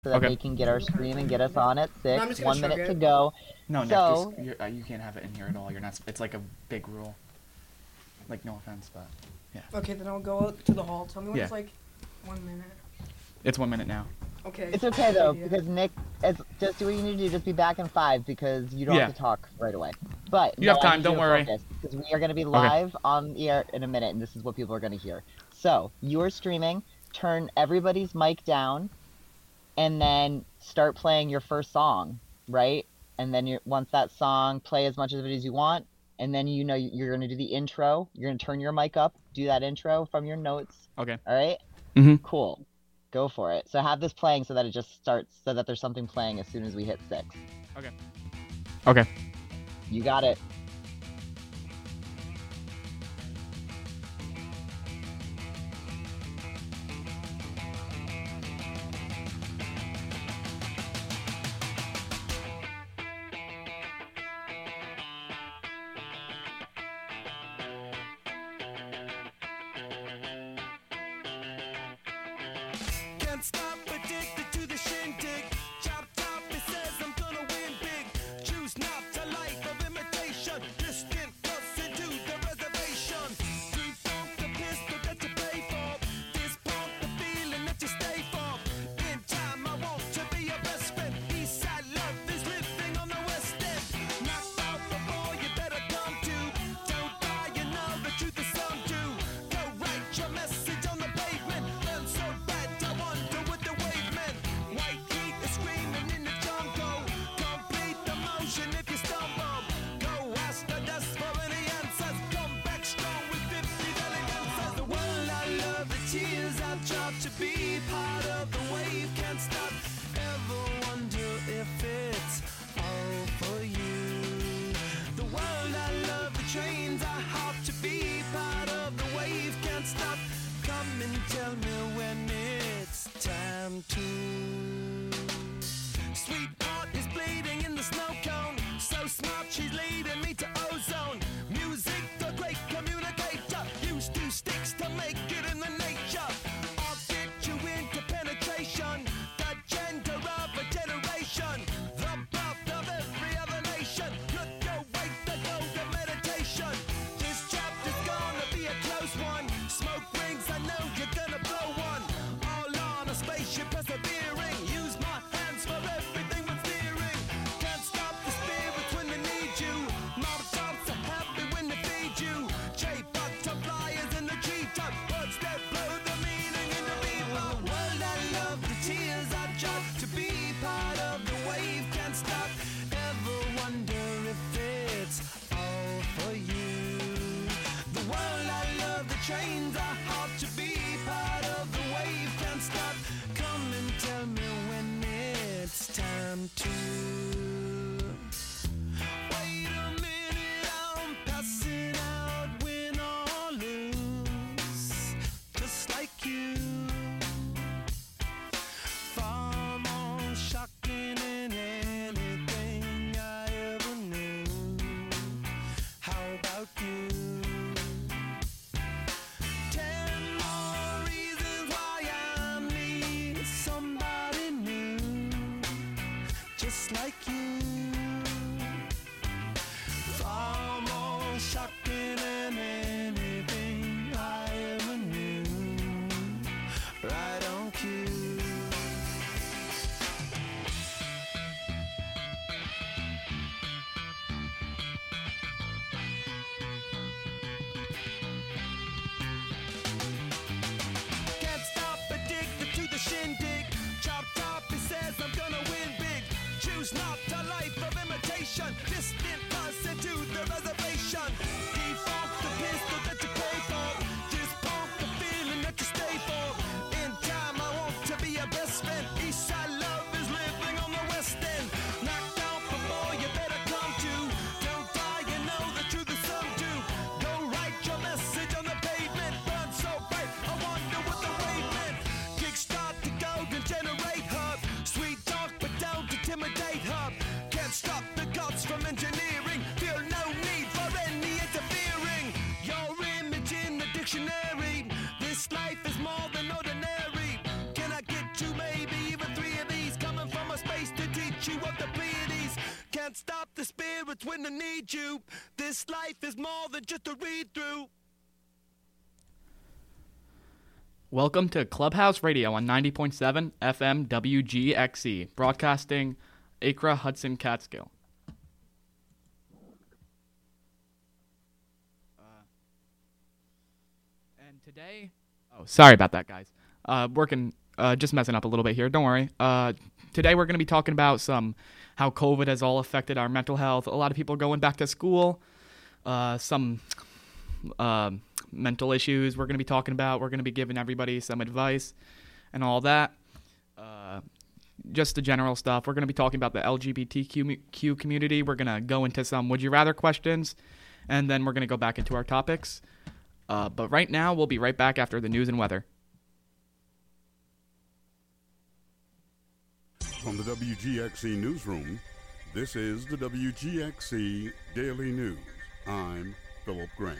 so that Okay. they can get our stream and get us on at No, I'm 6. just gonna 1 minute shrug to it. go. No, Nick, So, you can't have it in here at all. You're not. It's like a big rule. Like, no offense, but yeah. Okay, then I'll go out to the hall. Tell me when Yeah. it's like 1 minute. It's 1 minute now. Okay. it's okay though, Yeah. because Nick, just do what you need to do. Just be back in 5 because you don't Yeah. have to talk right away. But You have no, I time, need don't to worry. focus, because we are going to be live on the air in a minute, and this is what people are going to hear. So, you are streaming, turn everybody's mic down, and then start playing your first song, right? And then once that song, play as much of it as you want, and then you know you're going to do the intro. You're going to turn your mic up, do that intro from your notes. Okay. All right? Mm-hmm. Cool. Go for it. So have this playing so that it just starts, so that there's something playing as soon as we hit 6. Okay. You got it. Can't stop, addicted to the shindig. Chop top, it says I'm gonna win big. Choose not a life of imitation. Distant us into the reservation. Default the pistol that you pay for. This pump the feeling that you stay for. In time, I want to be your best friend. Eastside love is living on the west end. Knocked out before you better come to. Don't die, you know the truth is some do. Go write your message on the pavement. Burn so bad, I wonder what the wave meant. White heat is screaming in the jungle. Complete the motion if you stumble. Go ask the dust for any answers. Come back strong with 50 valiant answers. The world I love, the tears I drop to be part of the wave. Can't stop. Ever wonder if it's all for you? The world I love, the trains I hop to be part of the wave. Can't stop. Come and tell me when it's time to. Sweetheart is bleeding in the snow cone. So smart, she's leading me to ozone. Music, the great communicator. Use 2 sticks to make it in the nature. I'll get you into penetration. The gender of a generation. The birth of every other nation. Look your way to go to meditation. This chapter's gonna be a close one. Smoke rings, I know you're gonna blow one. All on a spaceship persevering. Use my hands for everything but steering. Can't stop the spirits when they need you. Mob tops are happy when they feed you. J butterflies in the treetop. Words that blow the meaning in the bebop. World I love, the tears I drop to be part of the wave. Can't stop. Ever wonder if it's all for you? The world I love, the trains I hop to be part of the wave. Can't stop. Come and tell me when it's time to. Wait a minute, I'm passing out, win or lose, just like you. Far more shocking than anything I ever knew. How about you? 10 more reasons why I need somebody new, just like you. Far more shocking than anything I ever knew. Right on cue. Can't stop, addicted to the shindig. Chop top, he says I'm gonna win big. Choose not a life of imitation. Distant us into the reservation. Default the pistol that you pay for. Just pump the feeling that you stay for. In time, I want to be your best friend. Eastside love is living on the west end. Knocked out before you better come to. Don't die, you know the truth is some do. Go write your message on the pavement. Burn so bright, I wonder what the wave meant. Kickstart the golden generate hub. Sweet talk, but don't intimidate hub. moments when I need you. This life is more than just a read through. Welcome to Clubhouse Radio on 90.7 FM WGXE, broadcasting Acra, Hudson, Catskill. And today... Oh, sorry about that, guys. Just messing up a little bit here. Don't worry. Today we're going to be talking about how COVID has all affected our mental health. A lot of people are going back to school. Some mental issues we're going to be talking about. We're going to be giving everybody some advice and all that. Just the general stuff. We're going to be talking about the LGBTQ community. We're going to go into some would you rather questions, and then we're going to go back into our topics. But right now, we'll be right back after the news and weather. From the WGXC Newsroom, this is the WGXC Daily News. I'm Philip Grant.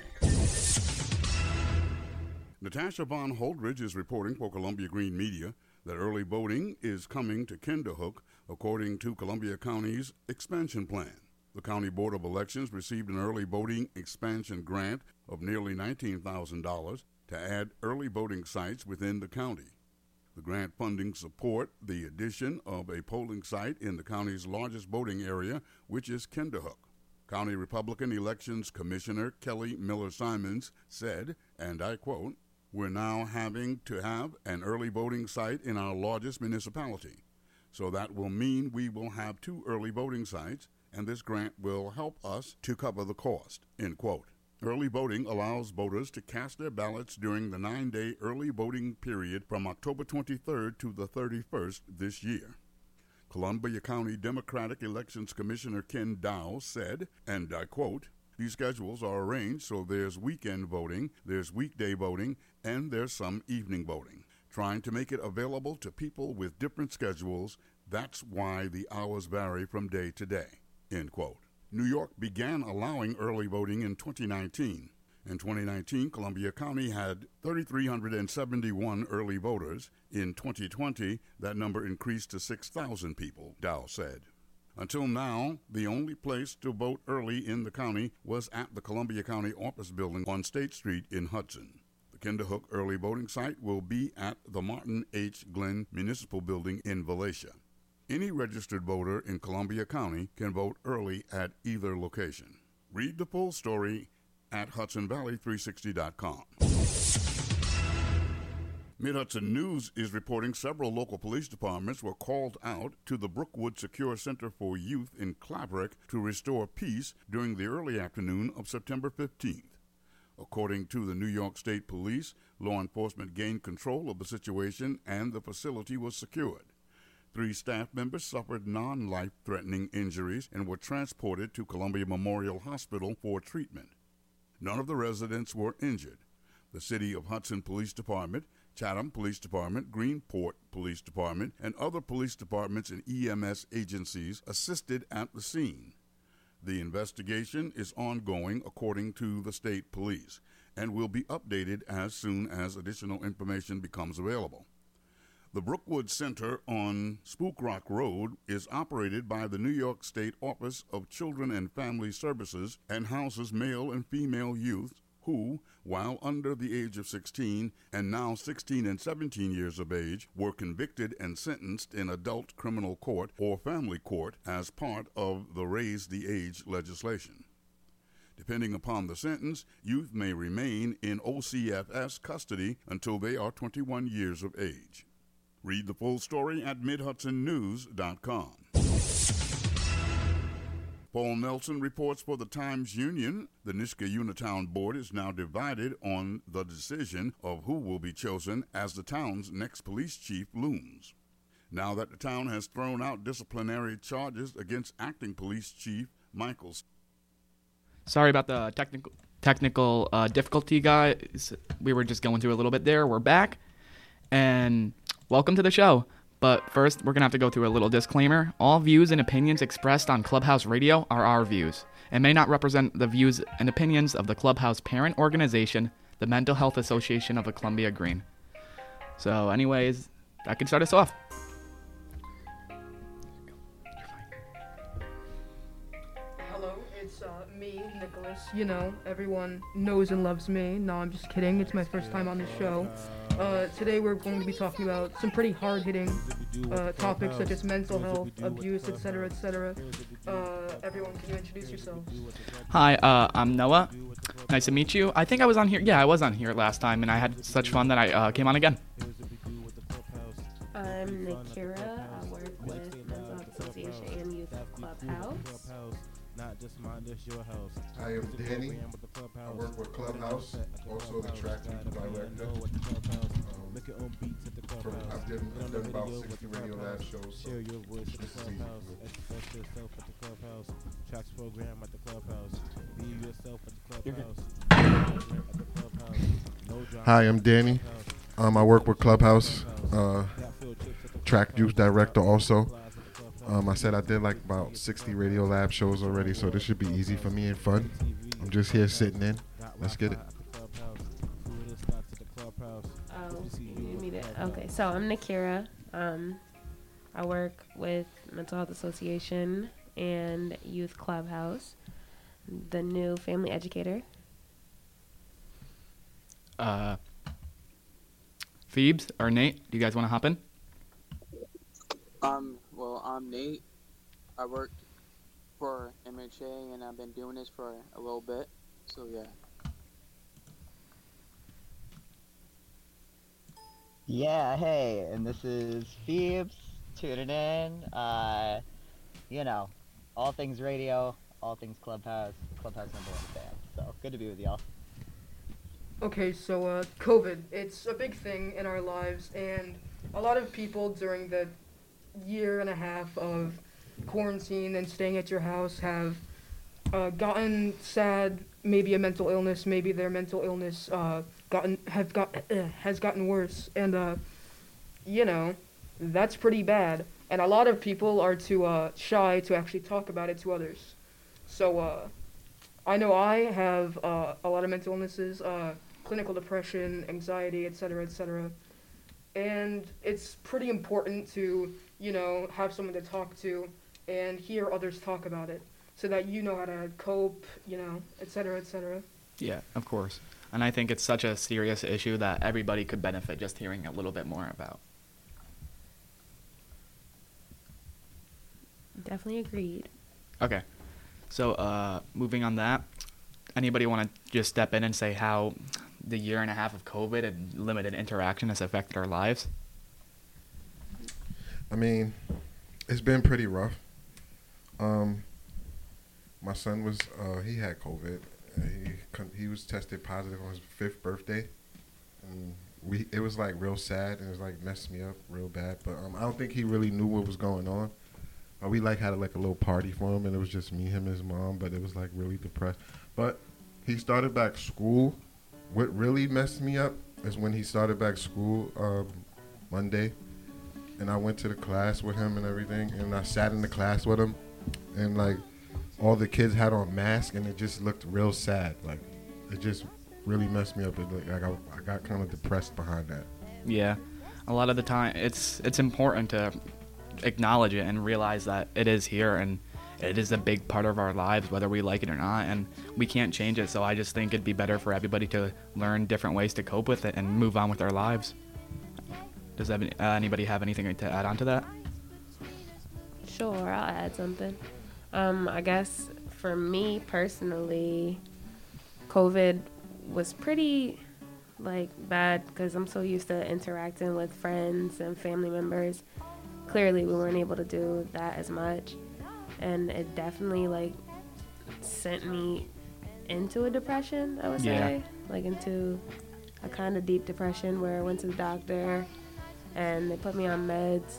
Natasha Von Holdridge is reporting for Columbia Green Media that early voting is coming to Kinderhook, according to Columbia County's expansion plan. The County Board of Elections received an early voting expansion grant of nearly $19,000 to add early voting sites within the county. The grant funding support the addition of a polling site in the county's largest voting area, which is Kinderhook. County Republican Elections Commissioner Kelly Miller-Simons said, and I quote, "We're now having to have an early voting site in our largest municipality. So that will mean we will have 2 early voting sites, and this grant will help us to cover the cost," end quote. Early voting allows voters to cast their ballots during the 9-day early voting period from October 23rd to the 31st this year. Columbia County Democratic Elections Commissioner Ken Dow said, and I quote, "These schedules are arranged so there's weekend voting, there's weekday voting, and there's some evening voting. Trying to make it available to people with different schedules, that's why the hours vary from day to day," end quote. New York began allowing early voting in 2019. In 2019, Columbia County had 3,371 early voters. In 2020, that number increased to 6,000 people, Dow said. Until now, the only place to vote early in the county was at the Columbia County Office Building on State Street in Hudson. The Kinderhook early voting site will be at the Martin H. Glenn Municipal Building in Volusia. Any registered voter in Columbia County can vote early at either location. Read the full story at HudsonValley360.com. Mid-Hudson News is reporting several local police departments were called out to the Brookwood Secure Center for Youth in Claverick to restore peace during the early afternoon of September 15th. According to the New York State Police, law enforcement gained control of the situation and the facility was secured. 3 staff members suffered non-life-threatening injuries and were transported to Columbia Memorial Hospital for treatment. None of the residents were injured. The City of Hudson Police Department, Chatham Police Department, Greenport Police Department, and other police departments and EMS agencies assisted at the scene. The investigation is ongoing, according to the state police, and will be updated as soon as additional information becomes available. The Brookwood Center on Spook Rock Road is operated by the New York State Office of Children and Family Services and houses male and female youth who, while under the age of 16 and now 16 and 17 years of age, were convicted and sentenced in adult criminal court or family court as part of the Raise the Age legislation. Depending upon the sentence, youth may remain in OCFS custody until they are 21 years of age. Read the full story at MidHudsonNews.com. Paul Nelson reports for the Times-Union. The Nisga'a Unitown Board is now divided on the decision of who will be chosen as the town's next police chief looms. Now that the town has thrown out disciplinary charges against acting police chief Michaels. Sorry about the technical difficulty, guys. We were just going through a little bit there. We're back, and welcome to the show. But first, we're going to have to go through a little disclaimer. All views and opinions expressed on Clubhouse Radio are our views and may not represent the views and opinions of the Clubhouse parent organization, the Mental Health Association of the Columbia Green. So anyways, that can start us off. Hello, It's me, Nicholas. You know, everyone knows and loves me. No, I'm just kidding. It's my first time on the show. Today we're going to be talking about some pretty hard-hitting topics such as mental health, abuse, etc., etc. Everyone, can you introduce yourselves? Hi, I'm Noah. Nice to meet you. I think I was on here. Yeah, I was on here last time, and I had such fun that I came on again. I'm Nakira. I work with Mental Health Association and Youth Clubhouse. I am Danny. I work with Clubhouse, also the track director. I've done about 60 Radio Lab shows. So this is easy. Hi, I'm Danny. I work with Clubhouse, track youth director also. I said I did like about 60 Radio Lab shows already, so this should be easy for me and fun. I'm just here sitting in. Let's get it. Oh, you need me to. Okay, so I'm Nakira. I work with Mental Health Association and Youth Clubhouse, the new family educator. Phoebes or Nate, do you guys want to hop in? Well, I'm Nate. I worked for MHA and I've been doing this for a little bit. So yeah. Yeah, hey, and this is Phoebes tuning in. You know, all things radio, all things Clubhouse, Clubhouse #1 fan. So good to be with y'all. Okay, so COVID, it's a big thing in our lives, and a lot of people during the year and a half of quarantine and staying at your house have gotten sad, maybe a mental illness, maybe their mental illness has gotten worse, and you know, that's pretty bad, and a lot of people are too shy to actually talk about it to others. So I know I have a lot of mental illnesses, clinical depression, anxiety, etc., etc. And it's pretty important to, you know, have someone to talk to and hear others talk about it so that you know how to cope, you know, etc., etc. Yeah, of course. And I think it's such a serious issue that everybody could benefit just hearing a little bit more about. Definitely agreed. Okay. So, moving on that, anybody want to just step in and say how the year and a half of COVID and limited interaction has affected our lives? I mean, it's been pretty rough. My son was, he had COVID. He was tested positive on his 5th birthday. And it was like real sad, and it was like messed me up real bad. But I don't think he really knew what was going on. We like had like a little party for him, and it was just me, him, and his mom. But it was like really depressed. But he started back school. What really messed me up is when he started back school Monday, and I went to the class with him and everything, and I sat in the class with him, and like all the kids had on masks, and it just looked real sad. Like it just really messed me up. I got kind of depressed behind that. Yeah, a lot of the time it's important to acknowledge it and realize that it is here and it is a big part of our lives, whether we like it or not, and we can't change it. So I just think it'd be better for everybody to learn different ways to cope with it and move on with their lives. Does anybody have anything to add on to that? Sure, I'll add something. I guess for me personally, COVID was pretty bad because I'm so used to interacting with friends and family members. Clearly, we weren't able to do that as much, and it definitely sent me into a depression, I would say, into a kind of deep depression where I went to the doctor and they put me on meds.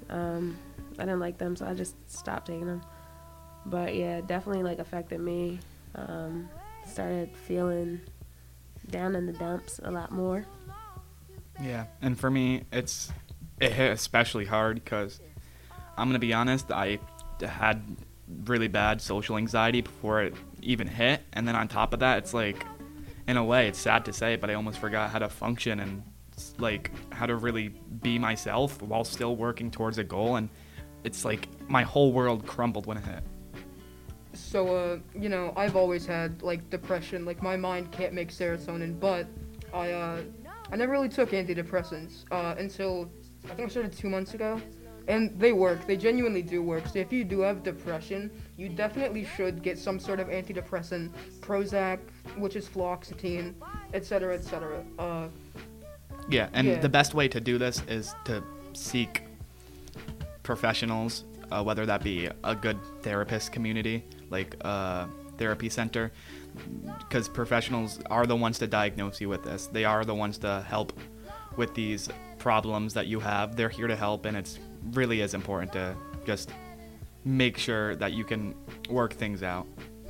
I didn't like them, so I just stopped taking them. But yeah, it definitely affected me. Started feeling down in the dumps a lot more. Yeah, and for me, it hit especially hard because I'm going to be honest, I had really bad social anxiety before it even hit. And then on top of that, it's in a way, it's sad to say, but I almost forgot how to function and how to really be myself while still working towards a goal. And it's my whole world crumbled when it hit. So, I've always had like depression. Like my mind can't make serotonin, but I never really took antidepressants until I think I started 2 months ago, and they work. They genuinely do work. So if you do have depression, you definitely should get some sort of antidepressant, Prozac, which is fluoxetine, etc., etc. Yeah, and Yeah. the best way to do this is to seek professionals, whether that be a good therapist community, like a therapy center, because professionals are the ones to diagnose you with this. They are the ones to help with these problems that you have. They're here to help, and it's really is important to just make sure that you can work things out.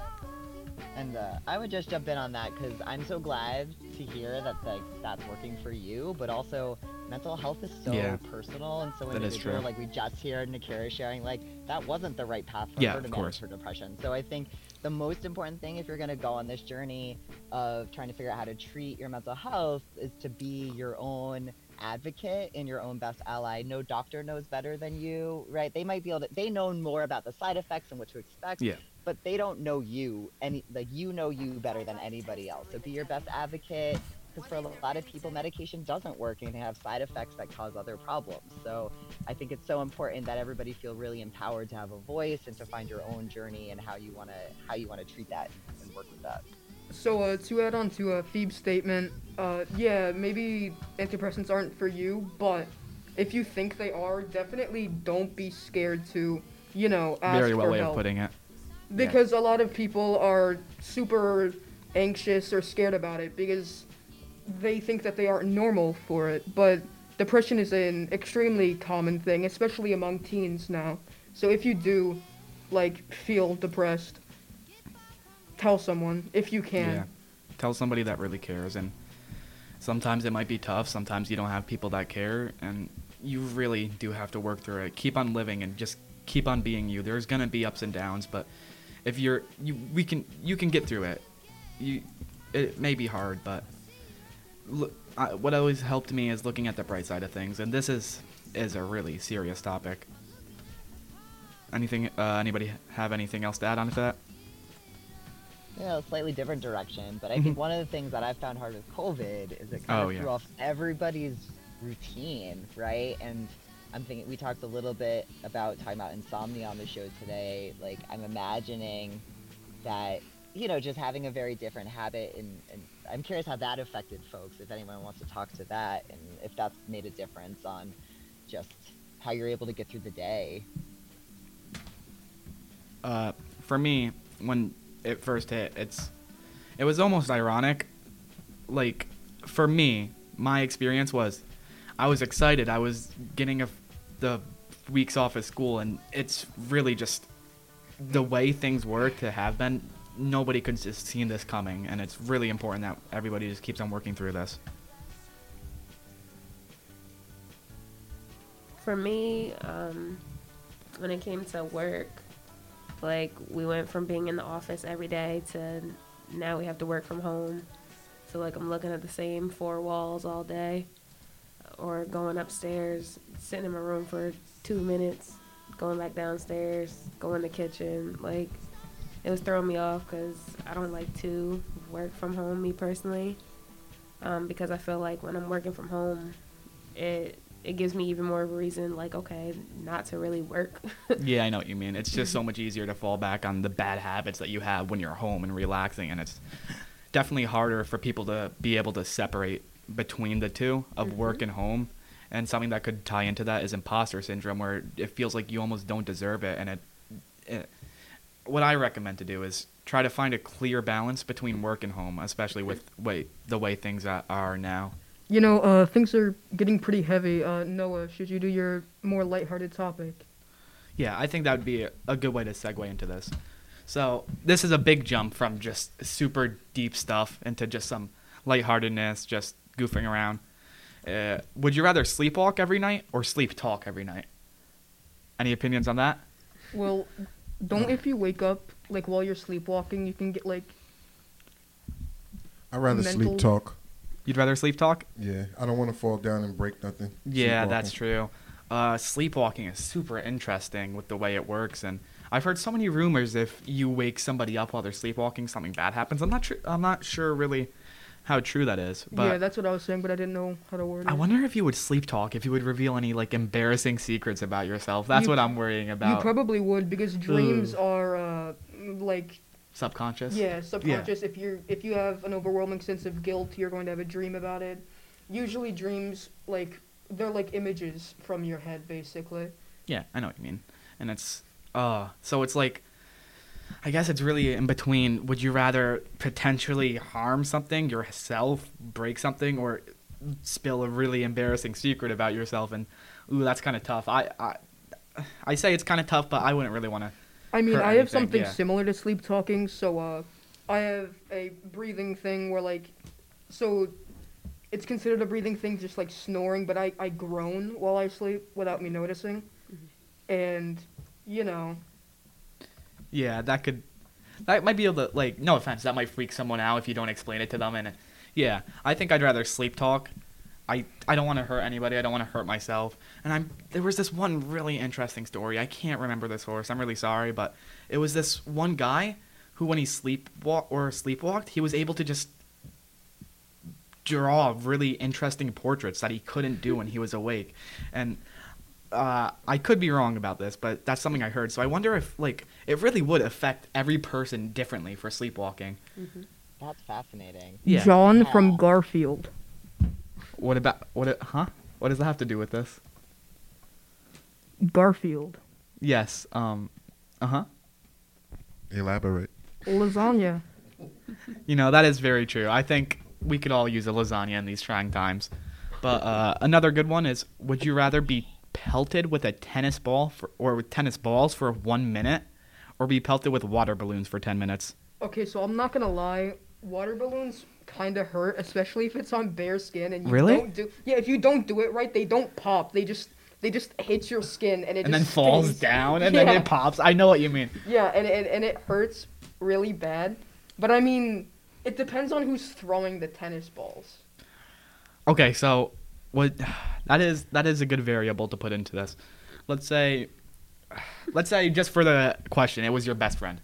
And I would just jump in on that because I'm so glad to hear that that's working for you. But also, mental health is so Yeah. personal and so That is individual. true. Like we just heard Nakira sharing, like that wasn't the right path for Yeah, her to of manage course. her depression. So I think the most important thing if you're gonna go on this journey of trying to figure out how to treat your mental health is to be your own advocate and your own best ally. No doctor knows better than you, right? They might be able to. They know more about the side effects and what to expect. Yeah. But they don't know you you know you better than anybody else. So be your best advocate because for a lot of people medication doesn't work and they have side effects that cause other problems. So I think it's so important that everybody feel really empowered to have a voice and to find your own journey and how you want to treat that and work with that. So to add on to Phoebe's statement, yeah, maybe antidepressants aren't for you, but if you think they are, definitely don't be scared to, ask Very well for way help. of putting it. Because a lot of people are super anxious or scared about it because they think that they aren't normal for it. But depression is an extremely common thing, especially among teens now. So if you do, feel depressed, tell someone if you can. Yeah. Tell somebody that really cares. And sometimes it might be tough. Sometimes you don't have people that care. And you really do have to work through it. Keep on living and just keep on being you. There's going to be ups and downs. But if you can get through it. It may be hard, but what always helped me is looking at the bright side of things. And this is a really serious topic. Anybody have anything else to add on to that? Yeah, a slightly different direction, but I think one of the things that I've found hard with COVID is it kind of threw off everybody's routine, right? And I'm thinking we talked a little bit about talking about insomnia on the show today. Like I'm imagining that just having a very different habit, and I'm curious how that affected folks. If anyone wants to talk to that, and if that's made a difference on just how you're able to get through the day. For me, when it first hit, it was almost ironic. Like for me, my experience was I was excited. I was getting the weeks off of school, and it's really just the way things work to have been. Nobody could just seen this coming, and it's really important that everybody just keeps on working through this. For me, when it came to work, like we went from being in the office every day to now we have to work from home. So like I'm looking at the same four walls all day, or going upstairs, sitting in my room for 2 minutes, going back downstairs, go in the kitchen. Like it was throwing me off because I don't like to work from home, me personally, because I feel like when I'm working from home, it gives me even more of a reason, like, okay, not to really work. Yeah, I know what you mean. It's just so much easier to fall back on the bad habits that you have when you're home and relaxing, and it's definitely harder for people to be able to separate between the two of work and home. And something that could tie into that is imposter syndrome, where it feels like you almost don't deserve it. And what I recommend to do is try to find a clear balance between work and home, especially with the way things are now. Things are getting pretty heavy. Noah, should you do your more lighthearted topic? Yeah, I think that would be a good way to segue into this. So this is a big jump from just super deep stuff into just some lightheartedness, just goofing around. Would you rather sleepwalk every night or sleep talk every night? Any opinions on that? Well, don't if you wake up, like, while you're sleepwalking, you can get, like... I'd rather mental- sleep talk. You'd rather sleep talk? Yeah, I don't want to fall down and break nothing. Yeah, Sleepwalking. that's true. sleepwalking is super interesting with the way it works, and I've heard so many rumors if you wake somebody up while they're sleepwalking, something bad happens. I'm not sure really how true that is, but Yeah, that's what I was saying, but I didn't know how to word it. I wonder if you would sleep talk, if you would reveal any like embarrassing secrets about yourself. That's You- what I'm worrying You about. probably would, because dreams are like Subconscious. yeah, subconscious. If you have an overwhelming sense of guilt, you're going to have a dream about it. Usually dreams they're like images from your head, basically. Yeah, I know what you mean. And it's so it's like, I guess it's really in between. Would you rather potentially harm something yourself, break something, or spill a really embarrassing secret about yourself? And ooh, that's kind of tough. I say it's kind of tough, but I wouldn't really want to. I mean, Hurt I have anything, something yeah. similar to sleep talking. So I have a breathing thing where so it's considered a breathing thing, just like snoring, but I groan while I sleep without me noticing. And, you know, Yeah, that might be able to, like, no offense, that might freak someone out if you don't explain it to them. And yeah, I think I'd rather sleep talk. I don't want to hurt anybody. I don't want to hurt myself. And there was this one really interesting story. I can't remember the source. I'm really sorry, but it was this one guy who, when he sleepwalked, he was able to just draw really interesting portraits that he couldn't do when he was awake. And I could be wrong about this, but that's something I heard. So I wonder if, like, it really would affect every person differently for sleepwalking. That's fascinating. Yeah. John Yeah. from Garfield. What does that have to do with this? Garfield. Yes. Elaborate. Lasagna. You know, that is very true. I think we could all use a lasagna in these trying times. But another good one is, would you rather be pelted with a tennis ball or with tennis balls for 1 minute, or be pelted with water balloons for 10 minutes? Okay, so I'm not gonna lie. Water balloons kind of hurt, especially if it's on bare skin and you Really? don't do. Yeah, if you don't do it right, they don't pop. They just hit your skin and it And then just falls stings. down and then Yeah. it pops. I know what you mean. Yeah, and it hurts really bad. But I mean, it depends on who's throwing the tennis balls. Okay, so that is a good variable to put into this. Let's say just for the question, it was your best friend.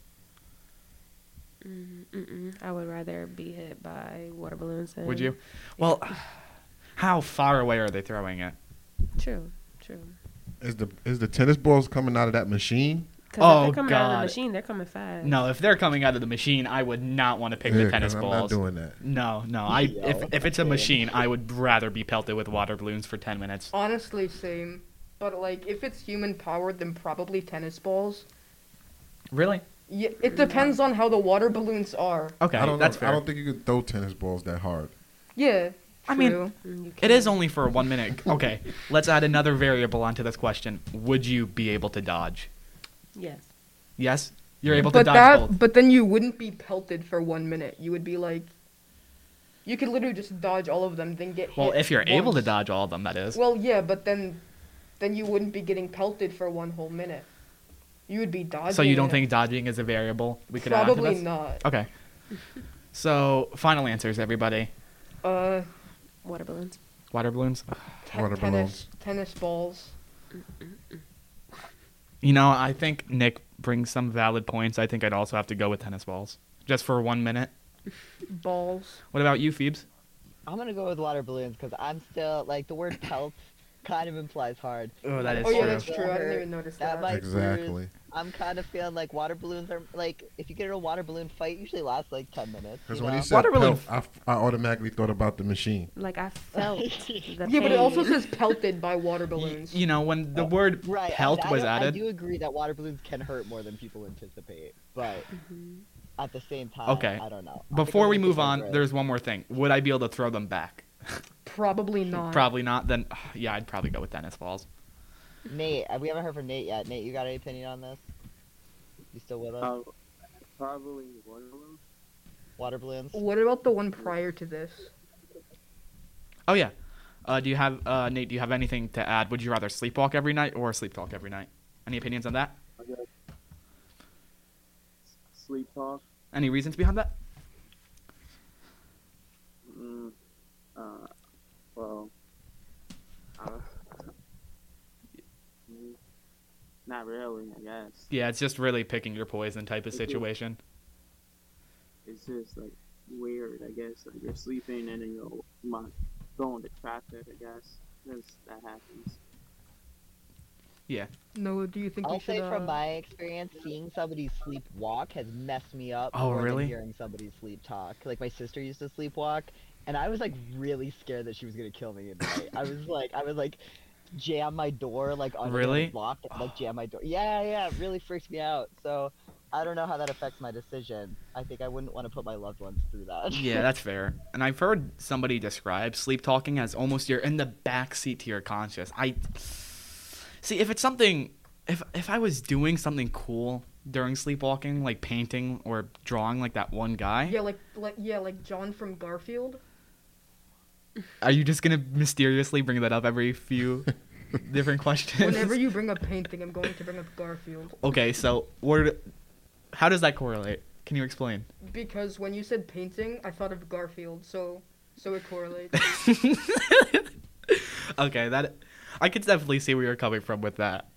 I would rather be hit by water balloons. Would you? Well, how far away are they throwing it? True. Is the tennis balls coming out of that machine? Because Oh, if they're coming out of God. the machine, they're coming fast. No, if they're coming out of the machine, I would not want to pick Yeah, the 'cause tennis I'm balls. not doing that. No. If it's a machine, I would rather be pelted with water balloons for 10 minutes. Honestly, same. But like, if it's human powered, then probably tennis balls. Really? Yeah, it depends on how the water balloons are. Okay, I don't that's know. fair. I don't think you could throw tennis balls that hard. Yeah. I mean, true. You It can't. is only for 1 minute. Okay, let's add another variable onto this question. Would you be able to dodge? Yes. Yes? You're able to But dodge both. but then you wouldn't be pelted for 1 minute. You would be like, you could literally just dodge all of them, then get hit. Well, if you're able to once. dodge all of them, that is. Well, yeah, but then you wouldn't be getting pelted for 1 whole minute. You would be dodging. So you don't it. think dodging is a variable we could add Probably to this? not. Okay. So, final answers, everybody. Water balloons. Water balloons? Water balloons. Tennis balls. You know, I think Nick brings some valid points. I think I'd also have to go with tennis balls. Just for 1 minute. Balls. What about you, Phoebes? I'm gonna go with water balloons because I'm still like the word pelt kind of implies hard. Oh, that is Oh yeah, true. that's true. I didn't even notice That that. might Exactly. bruise. I'm kind of feeling like water balloons are like if you get in a water balloon fight, usually lasts like 10 minutes. Because you when know? he said Water balloon- pelt, I automatically thought about the machine. Like I felt the Yeah, but it also pain. says pelted by water balloons. You know, when the word Right, pelt I was don't- I added. do agree that water balloons can hurt more than people anticipate, but at the same time, Okay. I don't know. I think Before I'm we gonna move take on, over it. there's one more thing. Would I be able to throw them back? Probably not. Probably not. Then, yeah, I'd probably go with tennis balls. Nate, we haven't heard from Nate yet. Nate, you got any opinion on this? You still with us? Probably water balloons. Water balloons? What about the one prior to this? Oh yeah. Do you have Nate? Do you have anything to add? Would you rather sleepwalk every night or sleep talk every night? Any opinions on that? I guess sleep talk. Any reasons behind that? Well, I don't- Not really, I guess. Yeah, it's just really picking your poison type of It's just- situation. It's just like weird, I guess. Like you're sleeping and then you might go into traffic, I guess. Because that happens. Yeah. Noah, do you think I'll you should? say from my experience, seeing somebody sleepwalk has messed me up Oh, more really? than hearing somebody sleep talk. Like my sister used to sleepwalk, and I was like really scared that she was gonna kill me in the night. I was like jam my door like under Really? the block and like jam my door. Yeah, it really freaks me out. So I don't know how that affects my decision. I think I wouldn't want to put my loved ones through that. Yeah, that's fair. And I've heard somebody describe sleep talking as almost you're in the back seat to your conscious. I see if it's something if I was doing something cool during sleepwalking, like painting or drawing like that one guy, Yeah, like John from Garfield. are you just gonna mysteriously bring that up every few different questions? Whenever you bring up painting, I'm going to bring up Garfield. Okay, so how does that correlate? Can you explain? Because when you said painting, I thought of Garfield, so it correlates. Okay, that I could definitely see where you're coming from with that.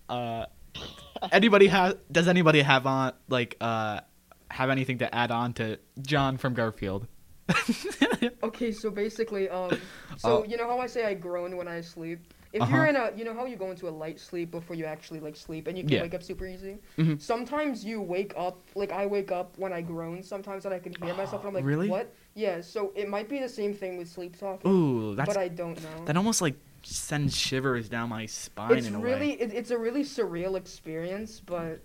Does anybody have on have anything to add on to John from Garfield? Okay, so basically, Oh. you know how I say I groan when I sleep? If Uh-huh. you're in you know how you go into a light sleep before you actually like sleep and you can Yeah. wake up super easy? Mhm. Sometimes you wake up, like I wake up when I groan sometimes and I can hear myself and I'm like, Really? what? Yeah, so it might be the same thing with sleep talking, Ooh, but I don't know. that almost like sends shivers down my spine It's in a really, way. it's a really surreal experience, but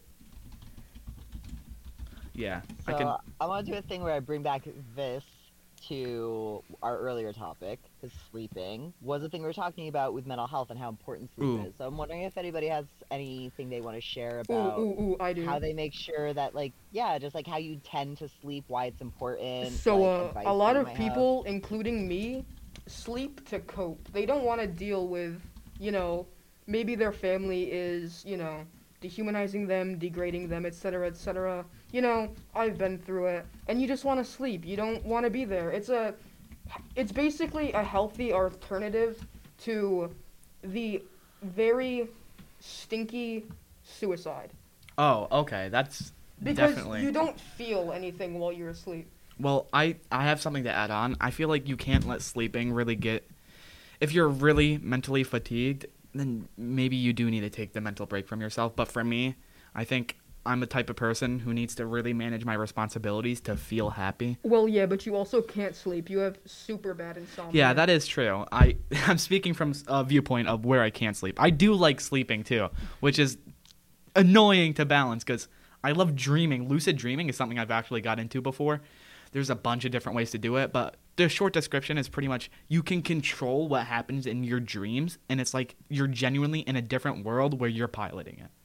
Yeah, So I can. I want to do a thing where I bring back this to our earlier topic, because sleeping was a thing we were talking about with mental health and how important sleep Ooh. is. So I'm wondering if anybody has anything they want to share ooh, about ooh, I do. how they make sure that, like, yeah, just like how you tend to sleep, why it's important. So, like, advice a lot you of might people, including me, sleep to cope. They don't want to deal with, maybe their family is, dehumanizing them, degrading them, etc., etc. I've been through it, and you just want to sleep. You don't want to be there. It's basically a healthy alternative to the very stinky suicide. Oh, okay, that's Because definitely. you don't feel anything while you're asleep. Well, I have something to add on. I feel like you can't let sleeping really get. If you're really mentally fatigued, then maybe you do need to take the mental break from yourself. But for me, I think I'm the type of person who needs to really manage my responsibilities to feel happy. Well, yeah, but you also can't sleep. You have super bad insomnia. Yeah, that is true. I'm speaking from a viewpoint of where I can't sleep. I do like sleeping too, which is annoying to balance because I love dreaming. Lucid dreaming is something I've actually got into before. There's a bunch of different ways to do it, but the short description is pretty much you can control what happens in your dreams, and it's like you're genuinely in a different world where you're piloting it.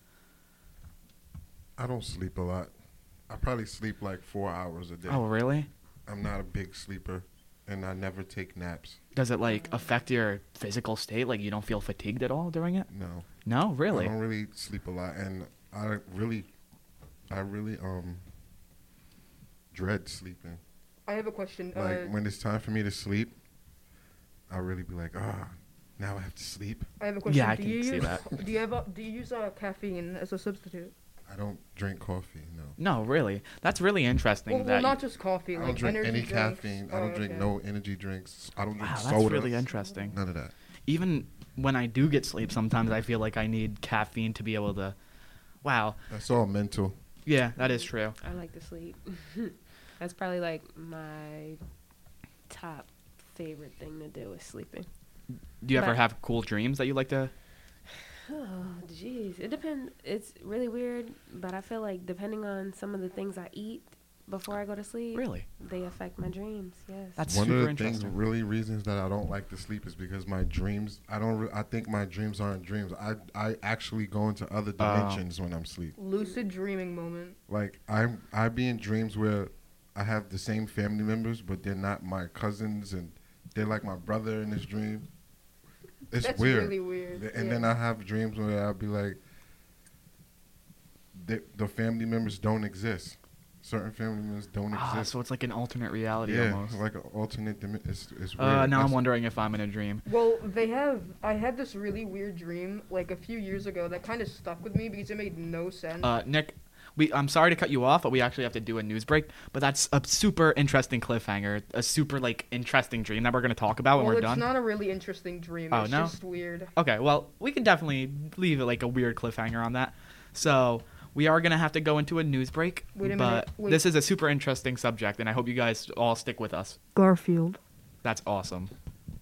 I don't sleep a lot. I probably sleep like 4 hours a day. Oh, really? I'm not a big sleeper, and I never take naps. Does it like affect your physical state? Like you don't feel fatigued at all during it? No. No, really? I don't really sleep a lot, and I really dread sleeping. I have a question. Like when it's time for me to sleep, I'll really be like, now I have to sleep. I have a question. Yeah, I do can you see use, that. Do you use caffeine as a substitute? I don't drink coffee. No. No, really. That's really interesting. Well, not just coffee, I like don't drink energy any drinks. caffeine. I don't drink okay. no energy drinks. I don't drink Wow, soda. that's really interesting. None of that. Even when I do get sleep, sometimes I feel like I need caffeine to be able to. Wow. That's all mental. Yeah, that is true. I like to sleep. That's probably like my top favorite thing to do is sleeping. Do you ever But- have cool dreams that you like to? Oh, jeez. It depends. It's really weird, but I feel like depending on some of the things I eat before I go to sleep, Really? they affect my dreams. Yes. That's One super of the things, interesting. really reasons that I don't like to sleep is because my dreams. I think my dreams aren't dreams. I actually go into other Oh. dimensions when I'm asleep. Lucid dreaming moment. Like I be in dreams where I have the same family members, but they're not my cousins, and they're like my brother in this dream. It's That's weird. really weird. And yeah. then I have dreams where I'll be like, the family members don't exist. Certain family members don't exist. So it's like an alternate reality Yeah, almost. like an alternate dimension. It's weird. Now I'm That's- wondering if I'm in a dream. Well, I had this really weird dream like a few years ago that kind of stuck with me because it made no sense. Nick, I'm sorry to cut you off, but we actually have to do a news break. But that's a super interesting cliffhanger, a super like interesting dream that we're gonna talk about when well, we're it's done. not a really interesting dream. Oh, It's no? just weird. Okay, well, we can definitely leave it like a weird cliffhanger on that. So we are gonna have to go into a news break. Wait a but minute, wait. this is a super interesting subject, and I hope you guys all stick with us. Garfield. That's awesome.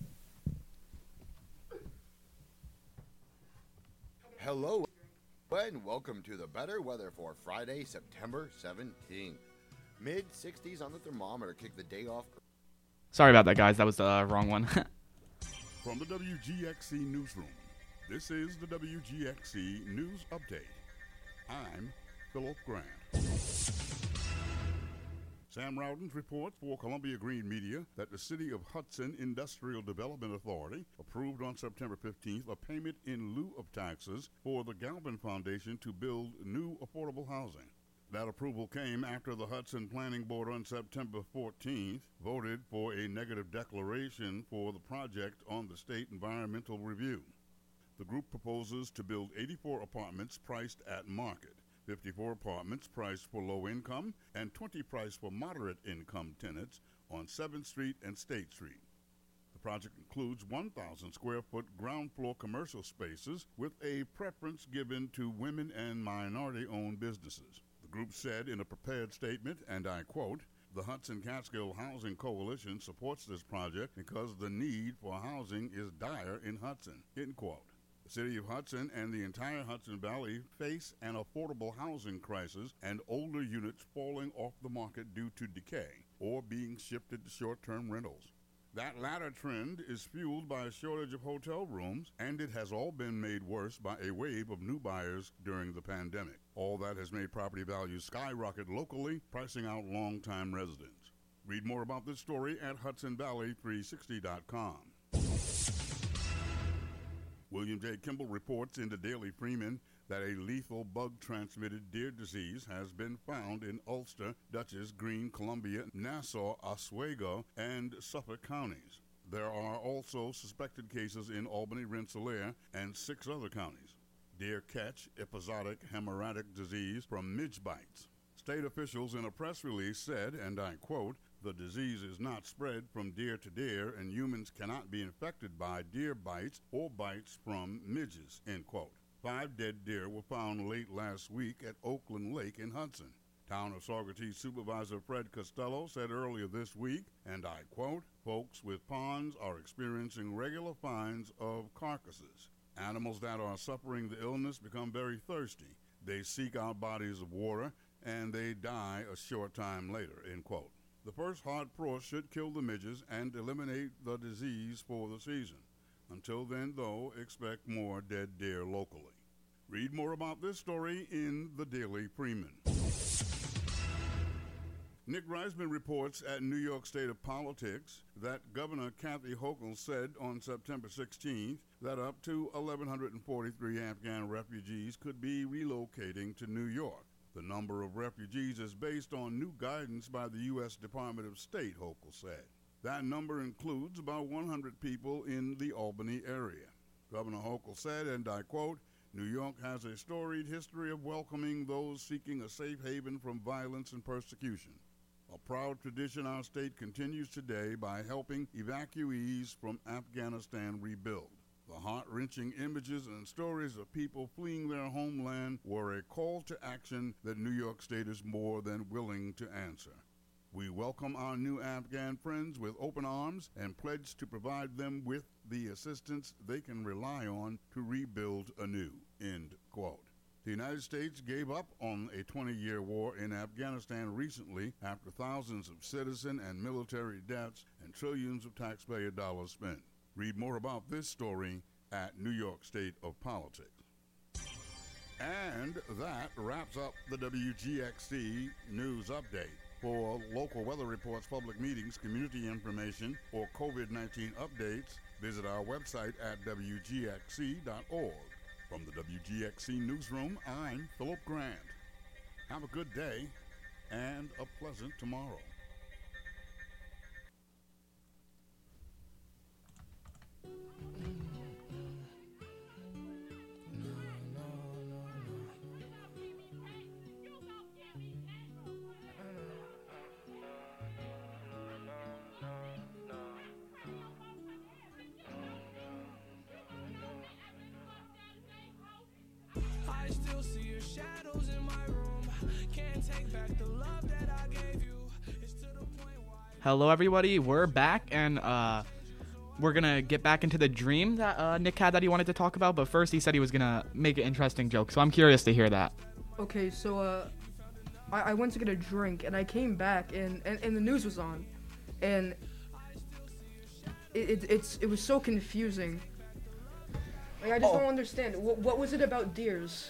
Hello and welcome to the better weather for Friday, September 17th. Mid 60s on the thermometer. Kick the day off. Sorry about that, guys. That was the wrong one. From the WGXC Newsroom, this is the WGXC News Update. I'm Philip Grant. Sam Rowdens reports for Columbia Green Media that the City of Hudson Industrial Development Authority approved on September 15th a payment in lieu of taxes for the Galvin Foundation to build new affordable housing. That approval came after the Hudson Planning Board on September 14th voted for a negative declaration for the project on the State Environmental Review. The group proposes to build 84 apartments priced at market, 54 apartments priced for low income, and 20 priced for moderate income tenants on 7th Street and State Street. The project includes 1,000 square foot ground floor commercial spaces with a preference given to women and minority owned businesses. The group said in a prepared statement, and I quote, "The Hudson Catskill Housing Coalition supports this project because the need for housing is dire in Hudson," end quote. The City of Hudson and the entire Hudson Valley face an affordable housing crisis and older units falling off the market due to decay or being shifted to short-term rentals. That latter trend is fueled by a shortage of hotel rooms, and it has all been made worse by a wave of new buyers during the pandemic. All that has made property values skyrocket locally, pricing out longtime residents. Read more about this story at HudsonValley360.com. William J. Kimball reports in the Daily Freeman that a lethal bug-transmitted deer disease has been found in Ulster, Dutchess, Greene, Columbia, Nassau, Oswego, and Suffolk counties. There are also suspected cases in Albany, Rensselaer, and 6 other counties. Deer catch episodic hemorrhagic disease from midge bites. State officials in a press release said, and I quote, "The disease is not spread from deer to deer, and humans cannot be infected by deer bites or bites from midges," end quote. 5 dead deer were found late last week at Oakland Lake in Hudson. Town of Saugerties Supervisor Fred Costello said earlier this week, and I quote, "Folks with ponds are experiencing regular finds of carcasses. Animals that are suffering the illness become very thirsty. They seek out bodies of water, and they die a short time later," end quote. The first hard frost should kill the midges and eliminate the disease for the season. Until then, though, expect more dead deer locally. Read more about this story in the Daily Freeman. Nick Reisman reports at New York State of Politics that Governor Kathy Hochul said on September 16th that up to 1,143 Afghan refugees could be relocating to New York. The number of refugees is based on new guidance by the U.S. Department of State, Hochul said. That number includes about 100 people in the Albany area. Governor Hochul said, and I quote, "New York has a storied history of welcoming those seeking a safe haven from violence and persecution. A proud tradition our state continues today by helping evacuees from Afghanistan rebuild. The heart-wrenching images and stories of people fleeing their homeland were a call to action that New York State is more than willing to answer. We welcome our new Afghan friends with open arms and pledge to provide them with the assistance they can rely on to rebuild anew," end quote. The United States gave up on a 20-year war in Afghanistan recently after thousands of citizen and military deaths and trillions of taxpayer dollars spent. Read more about this story at New York State of Politics. And that wraps up the WGXC News Update. For local weather reports, public meetings, community information, or COVID-19 updates, visit our website at WGXC.org. From the WGXC Newsroom, I'm Philip Grant. Have a good day and a pleasant tomorrow. I still see your shadows in my room. Can't take back the love that I gave you. It's to the point why. Hello, everybody. We're back, and we're gonna get back into the dream that Nick had that he wanted to talk about. But first, he said he was gonna make an interesting joke, so I'm curious to hear that. Okay, so I went to get a drink and I came back and the news was on, and it was so confusing. Like I just don't understand. What was it about deers?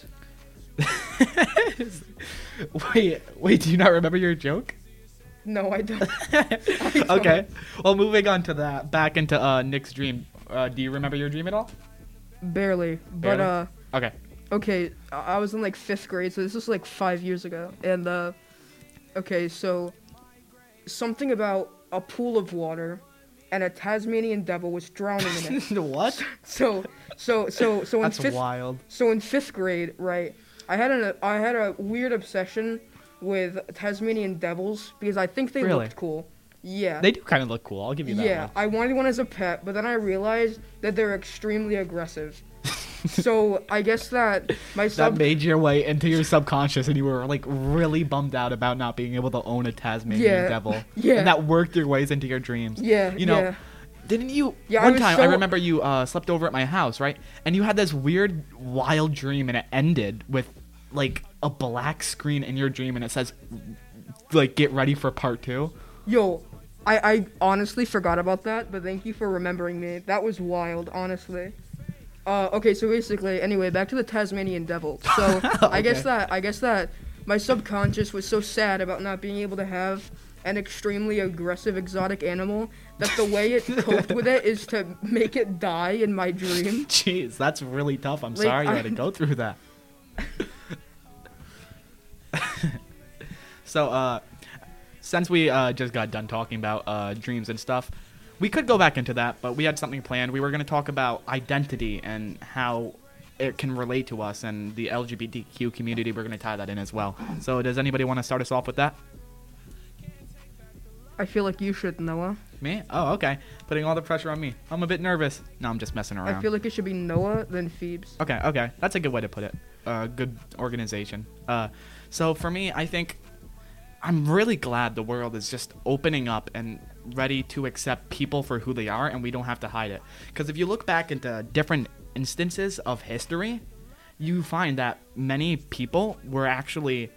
wait, do you not remember your joke? No, I don't. Okay. Well, moving on to that, back into Nick's dream. Do you remember your dream at all? Barely, but Barely? Okay. Okay, I was in like 5th grade, so this was like 5 years ago. And okay, so something about a pool of water and a Tasmanian devil was drowning in it. What? So in That's fifth wild. So in 5th grade, right? I had a weird obsession with Tasmanian devils because I think they Really? looked cool. Yeah. They do kind of look cool. I'll give you that Yeah, one. I wanted one as a pet, but then I realized that they're extremely aggressive. So I guess that my That made your way into your subconscious, and you were like really bummed out about not being able to own a Tasmanian devil. Yeah. And that worked your ways into your dreams. Yeah, You know, yeah. didn't you? Yeah, I one was time, I so- remember you slept over at my house, right? And you had this weird, wild dream, and it ended with like a black screen in your dream, and it says, like, get ready for part 2. Yo, I honestly forgot about that, but thank you for remembering me. That was wild, honestly. Okay, so basically, anyway, back to the Tasmanian devil. So I guess that my subconscious was so sad about not being able to have an extremely aggressive exotic animal that the way it coped with it is to make it die in my dream. Jeez, that's really tough. I'm Like, sorry you had to go through that. So, since we just got done talking about dreams and stuff, we could go back into that, but we had something planned. We were going to talk about identity and how it can relate to us, and the LGBTQ community. We're going to tie that in as well. So does anybody want to start us off with that? I feel like you should, Noah. Me? Oh, okay. Putting all the pressure on me. I'm a bit nervous. No, I'm just messing around. I feel like it should be Noah, then Phoebes. Okay. That's a good way to put it. Good organization. So for me, I think I'm really glad the world is just opening up and ready to accept people for who they are, and we don't have to hide it. Because if you look back into different instances of history, you find that many people were actually,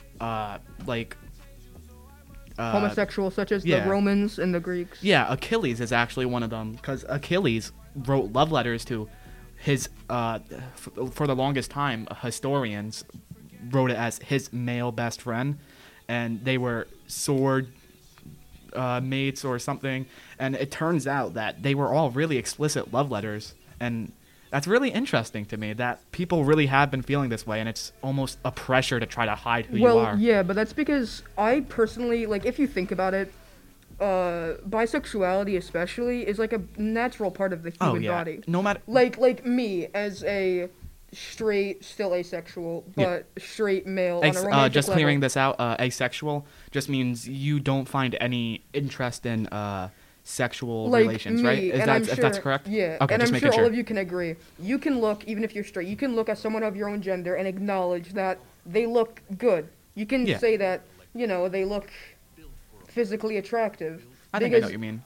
Homosexual, such as yeah. the Romans and the Greeks. Yeah, Achilles is actually one of them, because Achilles wrote love letters to his, for the longest time, historians wrote it as his male best friend, and they were sword mates or something, and it turns out that they were all really explicit love letters, and that's really interesting to me that people really have been feeling this way, and it's almost a pressure to try to hide who you are. Well, yeah, but that's because I personally, like, if you think about it, bisexuality especially is like a natural part of the human body. No matter. Like me as a straight, still asexual, but straight male on a romantic just level. clearing this out, asexual just means you don't find any interest in sexual like relations, me, right? and I'm sure, If that's correct? Yeah, Okay, and just I'm making sure sure. all of you can agree. You can look, even if you're straight, you can look at someone of your own gender and acknowledge that they look good. You can Yeah. say that, you know, they look phically attractive. I think I know Because what you mean.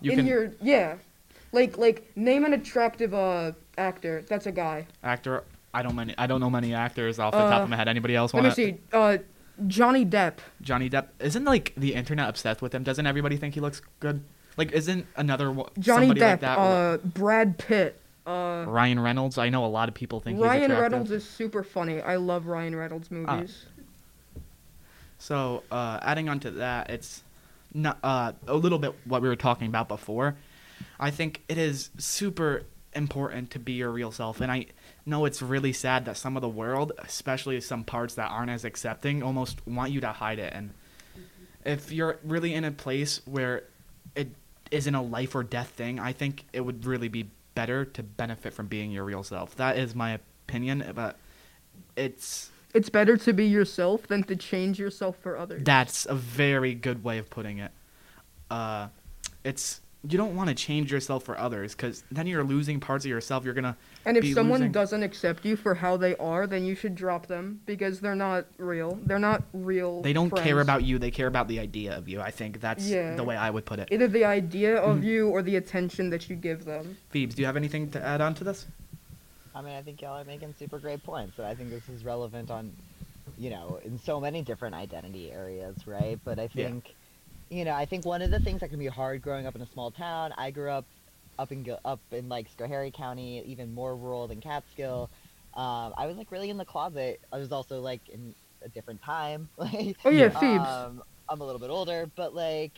Like name an attractive actor. That's a guy. Actor, I don't know many actors off the top of my head. Anybody else Let want me to? see. Johnny Depp. Johnny Depp. Isn't like the internet obsessed with him? Doesn't everybody think he looks good? Like, isn't another Johnny somebody Depp. like that? Brad Pitt. Ryan Reynolds. I know a lot of people think he's Ryan attractive. Reynolds is super funny. I love Ryan Reynolds movies. So, adding on to that, it's not a little bit what we were talking about before. I think it is super important to be your real self, and I know it's really sad that some of the world, especially some parts that aren't as accepting, almost want you to hide it. And if you're really in a place where it isn't a life or death thing, I think it would really be better to benefit from being your real self. That is my opinion, but it's better to be yourself than to change yourself for others. that's a very good way of putting it. It's you don't want to change yourself for others because then you're losing parts of yourself. You're gonna And if be someone losing- doesn't accept you for how they are, then you should drop them because they're not real. They're not real. They don't care friends. about you. They care about the idea of you. I think that's Yeah. the way I would put it. Either the idea of Mm-hmm. you or the attention that you give them. Phoebes, do you have anything to add on to this? I mean, I think y'all are making super great points, and I think this is relevant on, in so many different identity areas, right? But I Yeah. think, I think one of the things that can be hard growing up in a small town. I grew up in like Schoharie County, even more rural than Catskill. I was like really in the closet. I was also like in a different time. Like, Oh yeah, Phoebes. I'm a little bit older, but like,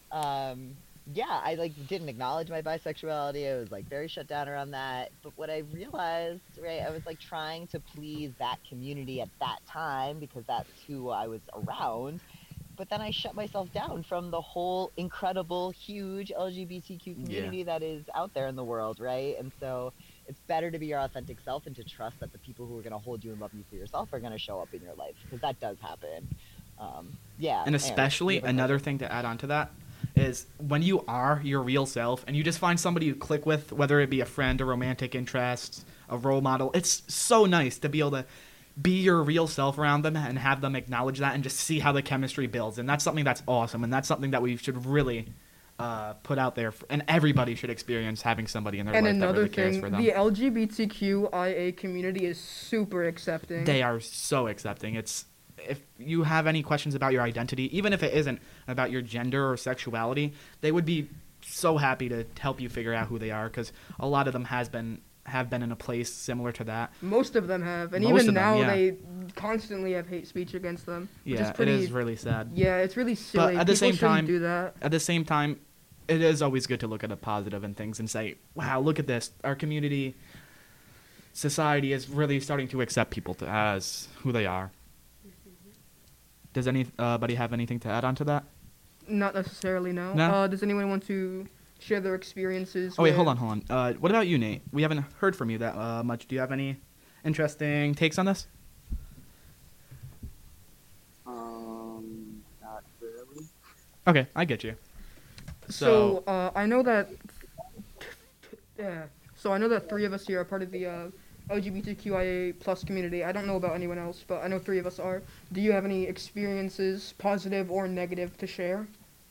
yeah, I like didn't acknowledge my bisexuality. I was like very shut down around that. But what I realized, right, I was like trying to please that community at that time because that's who I was around. But then I shut myself down from the whole incredible, huge LGBTQ community that is out there in the world, right? And so it's better to be your authentic self and to trust that the people who are going to hold you and love you for yourself are going to show up in your life because that does happen. Yeah. And especially you have a another thing to add on to that is when you are your real self and you just find somebody you click with, whether it be a friend, a romantic interest, a role model, it's so nice to be able to be your real self around them and have them acknowledge that and just see how the chemistry builds. And that's something that's awesome. And that's something that we should really put out there. And everybody should experience having somebody in their And life that another really cares thing, for them. the LGBTQIA community is super accepting. They are so accepting. It's if you have any questions about your identity, even if it isn't about your gender or sexuality, they would be so happy to help you figure out who they are because a lot of them have been in a place similar to that. Most of them have, and Most even of them, now yeah. they constantly have hate speech against them. Which Yeah, is pretty, it is really sad. Yeah, it's really silly. But at the People same shouldn't time, do that. At the same time, it is always good to look at the positive in things and say, "Wow, look at this! Our community, society is really starting to accept people as who they are." Does anybody have anything to add on to that? Not necessarily, no. No? Does anyone want to share their experiences? Oh wait, hold with- on. What about you, Nate? We haven't heard from you that much. Do you have any interesting takes on this? Not really. Okay, I get you. So I know that. Yeah. So I know that 3 of us here are part of the LGBTQIA plus community. I don't know about anyone else, but I know 3 of us are. Do you have any experiences, positive or negative, to share?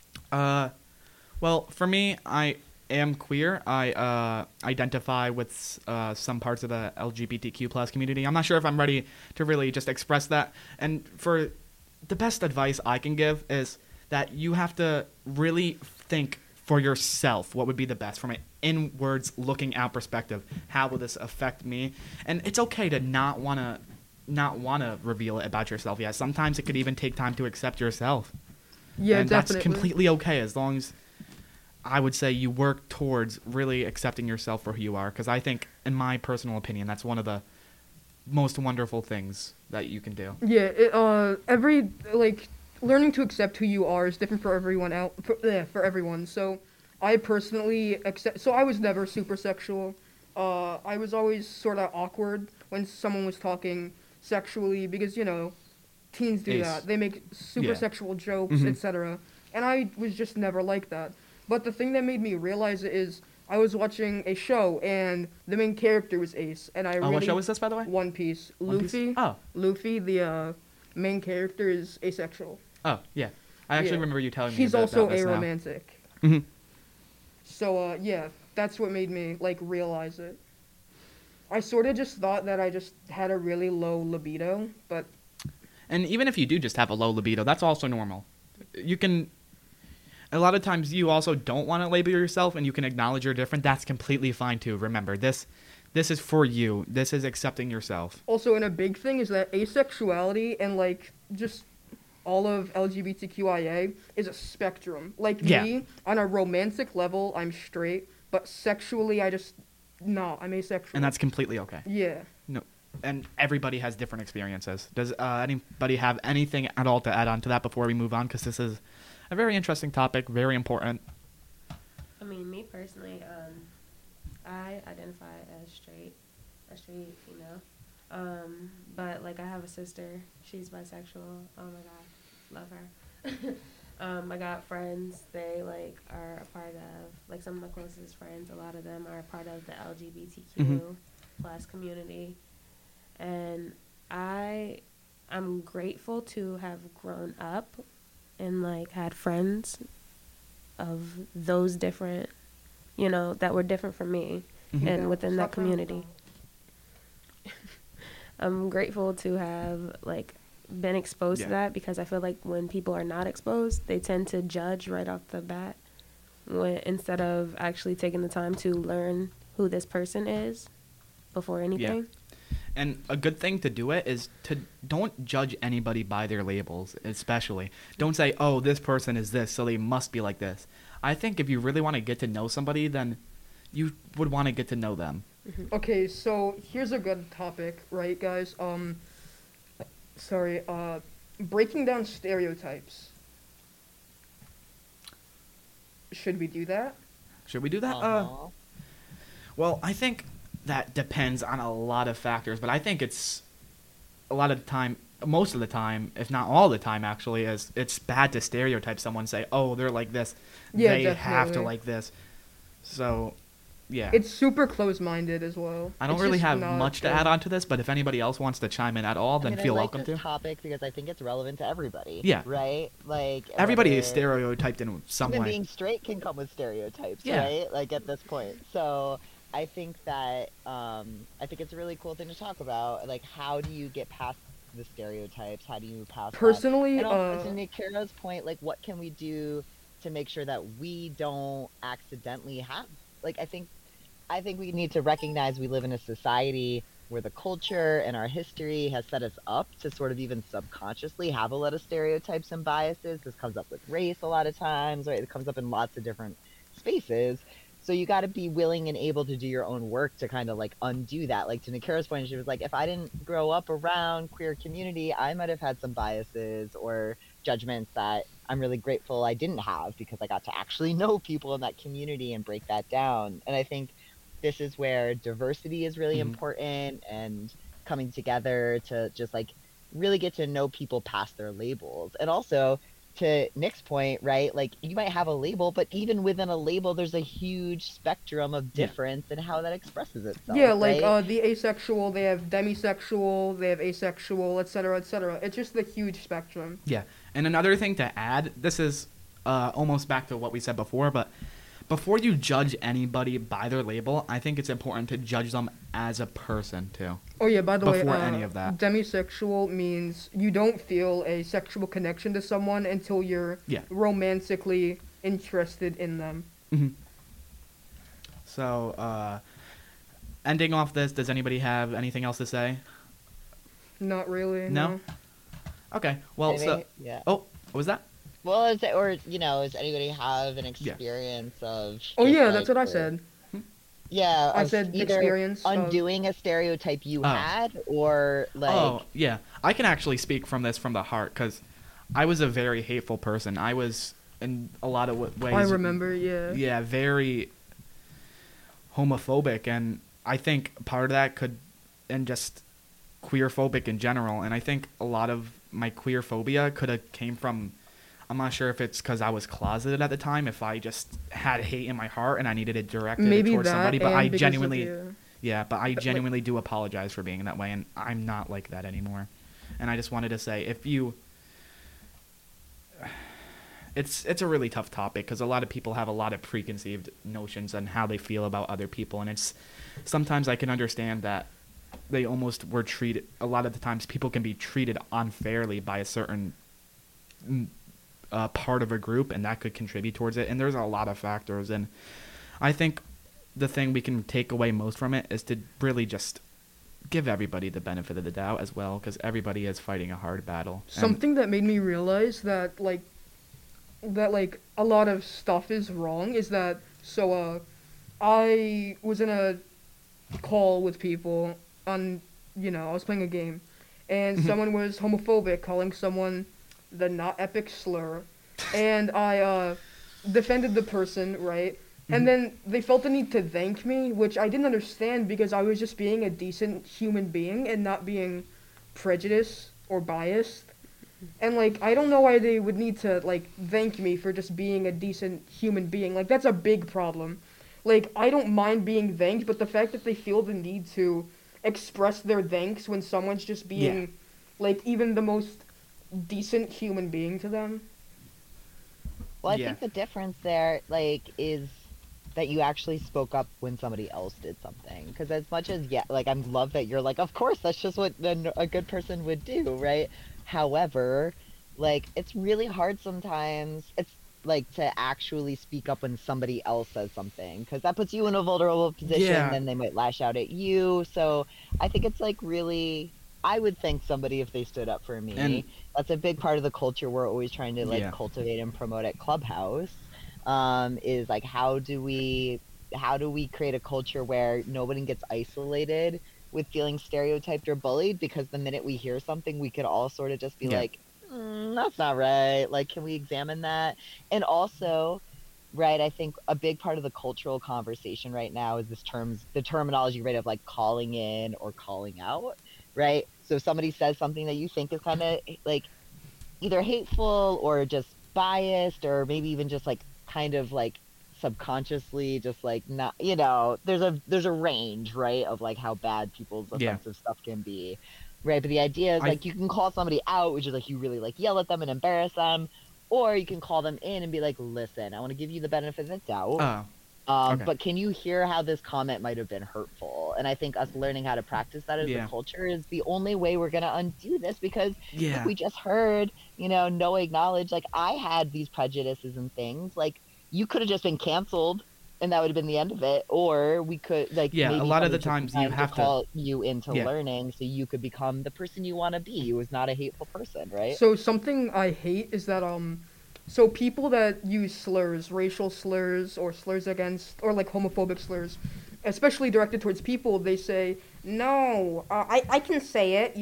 Well, for me, I am queer. I identify with some parts of the LGBTQ plus community. I'm not sure if I'm ready to really just express that. And for the best advice I can give is that you have to really think for yourself what would be the best from an inwards looking out perspective. How will this affect me? And it's okay to not want to reveal it about yourself yet. Sometimes it could even take time to accept yourself. Yeah, And definitely. that's completely okay as long as I would say you work towards really accepting yourself for who you are, because I think, in my personal opinion, that's one of the most wonderful things that you can do. Yeah, learning to accept who you are is different for everyone for everyone. So, I personally accept. So I was never super sexual. I was always sort of awkward when someone was talking sexually because teens do Ace. that. They make super Yeah. sexual jokes, Mhm. etc. And I was just never like that. But the thing that made me realize it is I was watching a show and the main character was Ace, and I really. What show is this, by the way? One Piece. One Piece? Luffy. Oh. Luffy, the main character, is asexual. Oh, yeah. I actually Yeah. remember you telling me He's about also this now. aromantic. Mhm. So, yeah, that's what made me, realize it. I sort of just thought that I just had a really low libido, but And even if you do just have a low libido, that's also normal. You can... A lot of times you also don't want to label yourself and you can acknowledge you're different. That's completely fine too. Remember, this is for you. This is accepting yourself. also, and a big thing is that asexuality and, just all of LGBTQIA is a spectrum. Yeah. Me, on a romantic level, I'm straight, but sexually, I'm asexual. And that's completely okay. Yeah. No. and everybody has different experiences. Does anybody have anything at all to add on to that before we move on? Because this is a very interesting topic, very important. I mean, me personally, I identify as a straight female. But like I have a sister, she's bisexual. Oh my god, love her. I got friends, they like are a part of, like some of my closest friends, a lot of them are a part of the LGBTQ plus community. And I'm grateful to have grown up and like had friends of those different, you know, that were different from me and within that community. I'm grateful to have like been exposed to that, because I feel like when people are not exposed, they tend to judge right off the bat instead of actually taking the time to learn who this person is before anything. Yeah. And a good thing to do it is to don't judge anybody by their labels, especially. Don't say, oh, this person is this, so they must be like this. I think if you really want to get to know somebody, then you would want to get to know them. Okay, so here's a good topic, right, guys? Breaking down stereotypes. Should we do that? Should we do that? Well, I think that depends on a lot of factors, but I think it's a lot of the time, most of the time, if not all the time, actually, is it's bad to stereotype someone, say, oh, they're like this. Yeah, they definitely. have to like this. So, yeah. It's super close-minded as well. I don't really have much to add on to this, but if anybody else wants to chime in at all, then feel welcome to. I like this topic because I think it's relevant to everybody. Yeah. Right? Like everybody is stereotyped in some even way. being straight can come with stereotypes, Yeah. right? Like at this point. So I think that I think it's a really cool thing to talk about. Like, how do you get past the stereotypes? How do you pass Personally, that? And also, to Nikira's point, like, what can we do to make sure that we don't accidentally have? Like, I think we need to recognize we live in a society where the culture and our history has set us up to sort of even subconsciously have a lot of stereotypes and biases. This comes up with race a lot of times, right? It comes up in lots of different spaces. So you got to be willing and able to do your own work to kind of like undo that. Like to Nikira's point, she was like, if I didn't grow up around queer community, I might have had some biases or judgments that I'm really grateful I didn't have, because I got to actually know people in that community and break that down. And I think this is where diversity is really important, and coming together to just like really get to know people past their labels. And also, to Nick's point, right? Like, you might have a label, but even within a label, there's a huge spectrum of difference in how that expresses itself. Yeah, like right? the asexual, they have demisexual, they have asexual, etc., etc. It's just the huge spectrum. Yeah, and another thing to add, this is almost back to what we said before, but before you judge anybody by their label, I think it's important to judge them as a person too. Oh yeah, by the way, before any of that. Demisexual means you don't feel a sexual connection to someone until you're romantically interested in them. Mm-hmm. So, ending off this, does anybody have anything else to say? Not really. No? Okay. Well, oh, what was that? Well, does anybody have an experience of? Oh yeah, that's what I said. Yeah, I said either experience undoing a stereotype you had, or like. Oh yeah, I can actually speak from this from the heart, because I was a very hateful person. I was in a lot of ways. I remember, yeah. Yeah, very homophobic, and I think part of that and just queerphobic in general. And I think a lot of my queer phobia could have came from. I'm not sure if it's because I was closeted at the time, if I just had hate in my heart and I needed it directed towards somebody. But I genuinely, I genuinely do apologize for being that way, and I'm not like that anymore. And I just wanted to say, it's a really tough topic, because a lot of people have a lot of preconceived notions on how they feel about other people, and sometimes I can understand that they almost were treated. A lot of the times, people can be treated unfairly by a certain part of a group, and that could contribute towards it. And there's a lot of factors, and I think the thing we can take away most from it is to really just give everybody the benefit of the doubt as well, because everybody is fighting a hard battle. Something that made me realize that a lot of stuff is wrong is that I was in a call with people on I was playing a game, and someone was homophobic, calling someone the not epic slur, and I defended the person, right? And then they felt the need to thank me, which I didn't understand because I was just being a decent human being and not being prejudiced or biased. And, like, I don't know why they would need to, like, thank me for just being a decent human being. Like, that's a big problem. Like, I don't mind being thanked, but the fact that they feel the need to express their thanks when someone's just being, like, even the most decent human being to them. Well, I Yeah. think the difference there, like, is that you actually spoke up when somebody else did something. Because as much as, yeah, like, I love that you're like, of course, that's just what a good person would do, right? However, like, it's really hard sometimes. It's like to actually speak up when somebody else says something, because that puts you in a vulnerable position. Yeah. Then they might lash out at you. So I think it's like really, I would thank somebody if they stood up for me. And- That's a big part of the culture we're always trying to like Yeah. cultivate and promote at Clubhouse. Is like how do we create a culture where nobody gets isolated with feeling stereotyped or bullied, because the minute we hear something we could all sort of just be Yeah. like, that's not right, like, can we examine that? And also, right, I think a big part of the cultural conversation right now is the terminology, right, of like calling in or calling out, right? So if somebody says something that you think is kind of like either hateful or just biased, or maybe even just like kind of like subconsciously just like not, there's a range, right, of like how bad people's Yeah. offensive stuff can be, right? But the idea is like you can call somebody out, which is like you really like yell at them and embarrass them, or you can call them in and be like, listen, I want to give you the benefit of the doubt. Okay. But can you hear how this comment might have been hurtful? And I think us learning how to practice that as Yeah. a culture is the only way we're going to undo this, because Yeah. like we just heard, Noah acknowledge, like, I had these prejudices and things. Like, you could have just been canceled and that would have been the end of it. Or we could, like, Yeah, a maybe lot of the somebody took times some you time have to- call you into Yeah. learning so you could become the person you want to be, who is not a hateful person, right? So something I hate is that so people that use slurs, racial slurs or slurs against, or like homophobic slurs, especially directed towards people, they say, no, I can say it,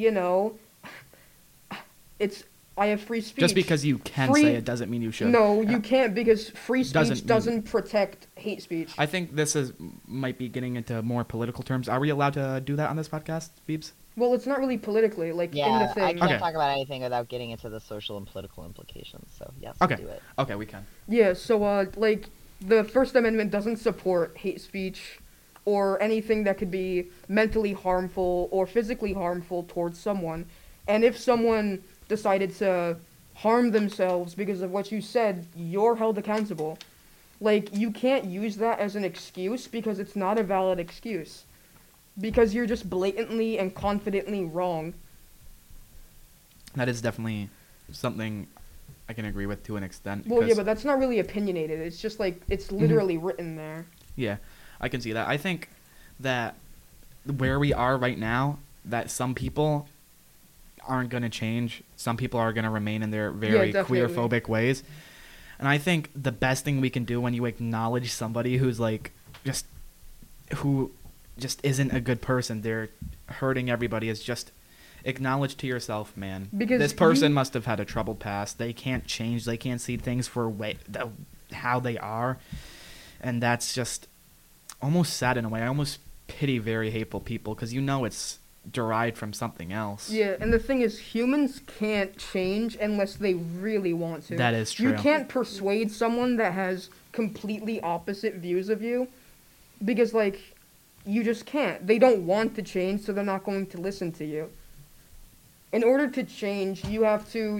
I have free speech. Just because you can Free- say it doesn't mean you should. No, you can't, because free speech Doesn't doesn't, mean- protect hate speech. I think this might be getting into more political terms. Are we allowed to do that on this podcast, Phoebes? Well, it's not really politically, like, in the Yeah, thing. I can't Okay. talk about anything without getting into the social and political implications. So yes, Okay. do it. Okay, we can. Yeah, so, like, the First Amendment doesn't support hate speech or anything that could be mentally harmful or physically harmful towards someone. And if someone decided to harm themselves because of what you said, you're held accountable. Like, you can't use that as an excuse, because it's not a valid excuse. Because you're just blatantly and confidently wrong. That is definitely something I can agree with to an extent. Well, yeah, because- but that's not really opinionated. It's just, like, it's literally written there. Yeah, I can see that. I think that where we are right now, that some people aren't going to change. Some people are going to remain in their very definitely. queer-phobic ways. And I think the best thing we can do when you acknowledge somebody who's like who just isn't a good person, they're hurting everybody, is just acknowledge to yourself, man. Because this person you- must have had a troubled past. They can't change. They can't see things for how they are. And that's just almost sad in a way. I almost pity very hateful people, because it's derived from something else. Yeah, and the thing is, humans can't change unless they really want to. That is true. You can't persuade someone that has completely opposite views of you, because, like, you just can't. They don't want to change, so they're not going to listen to you. In order to change, you have to,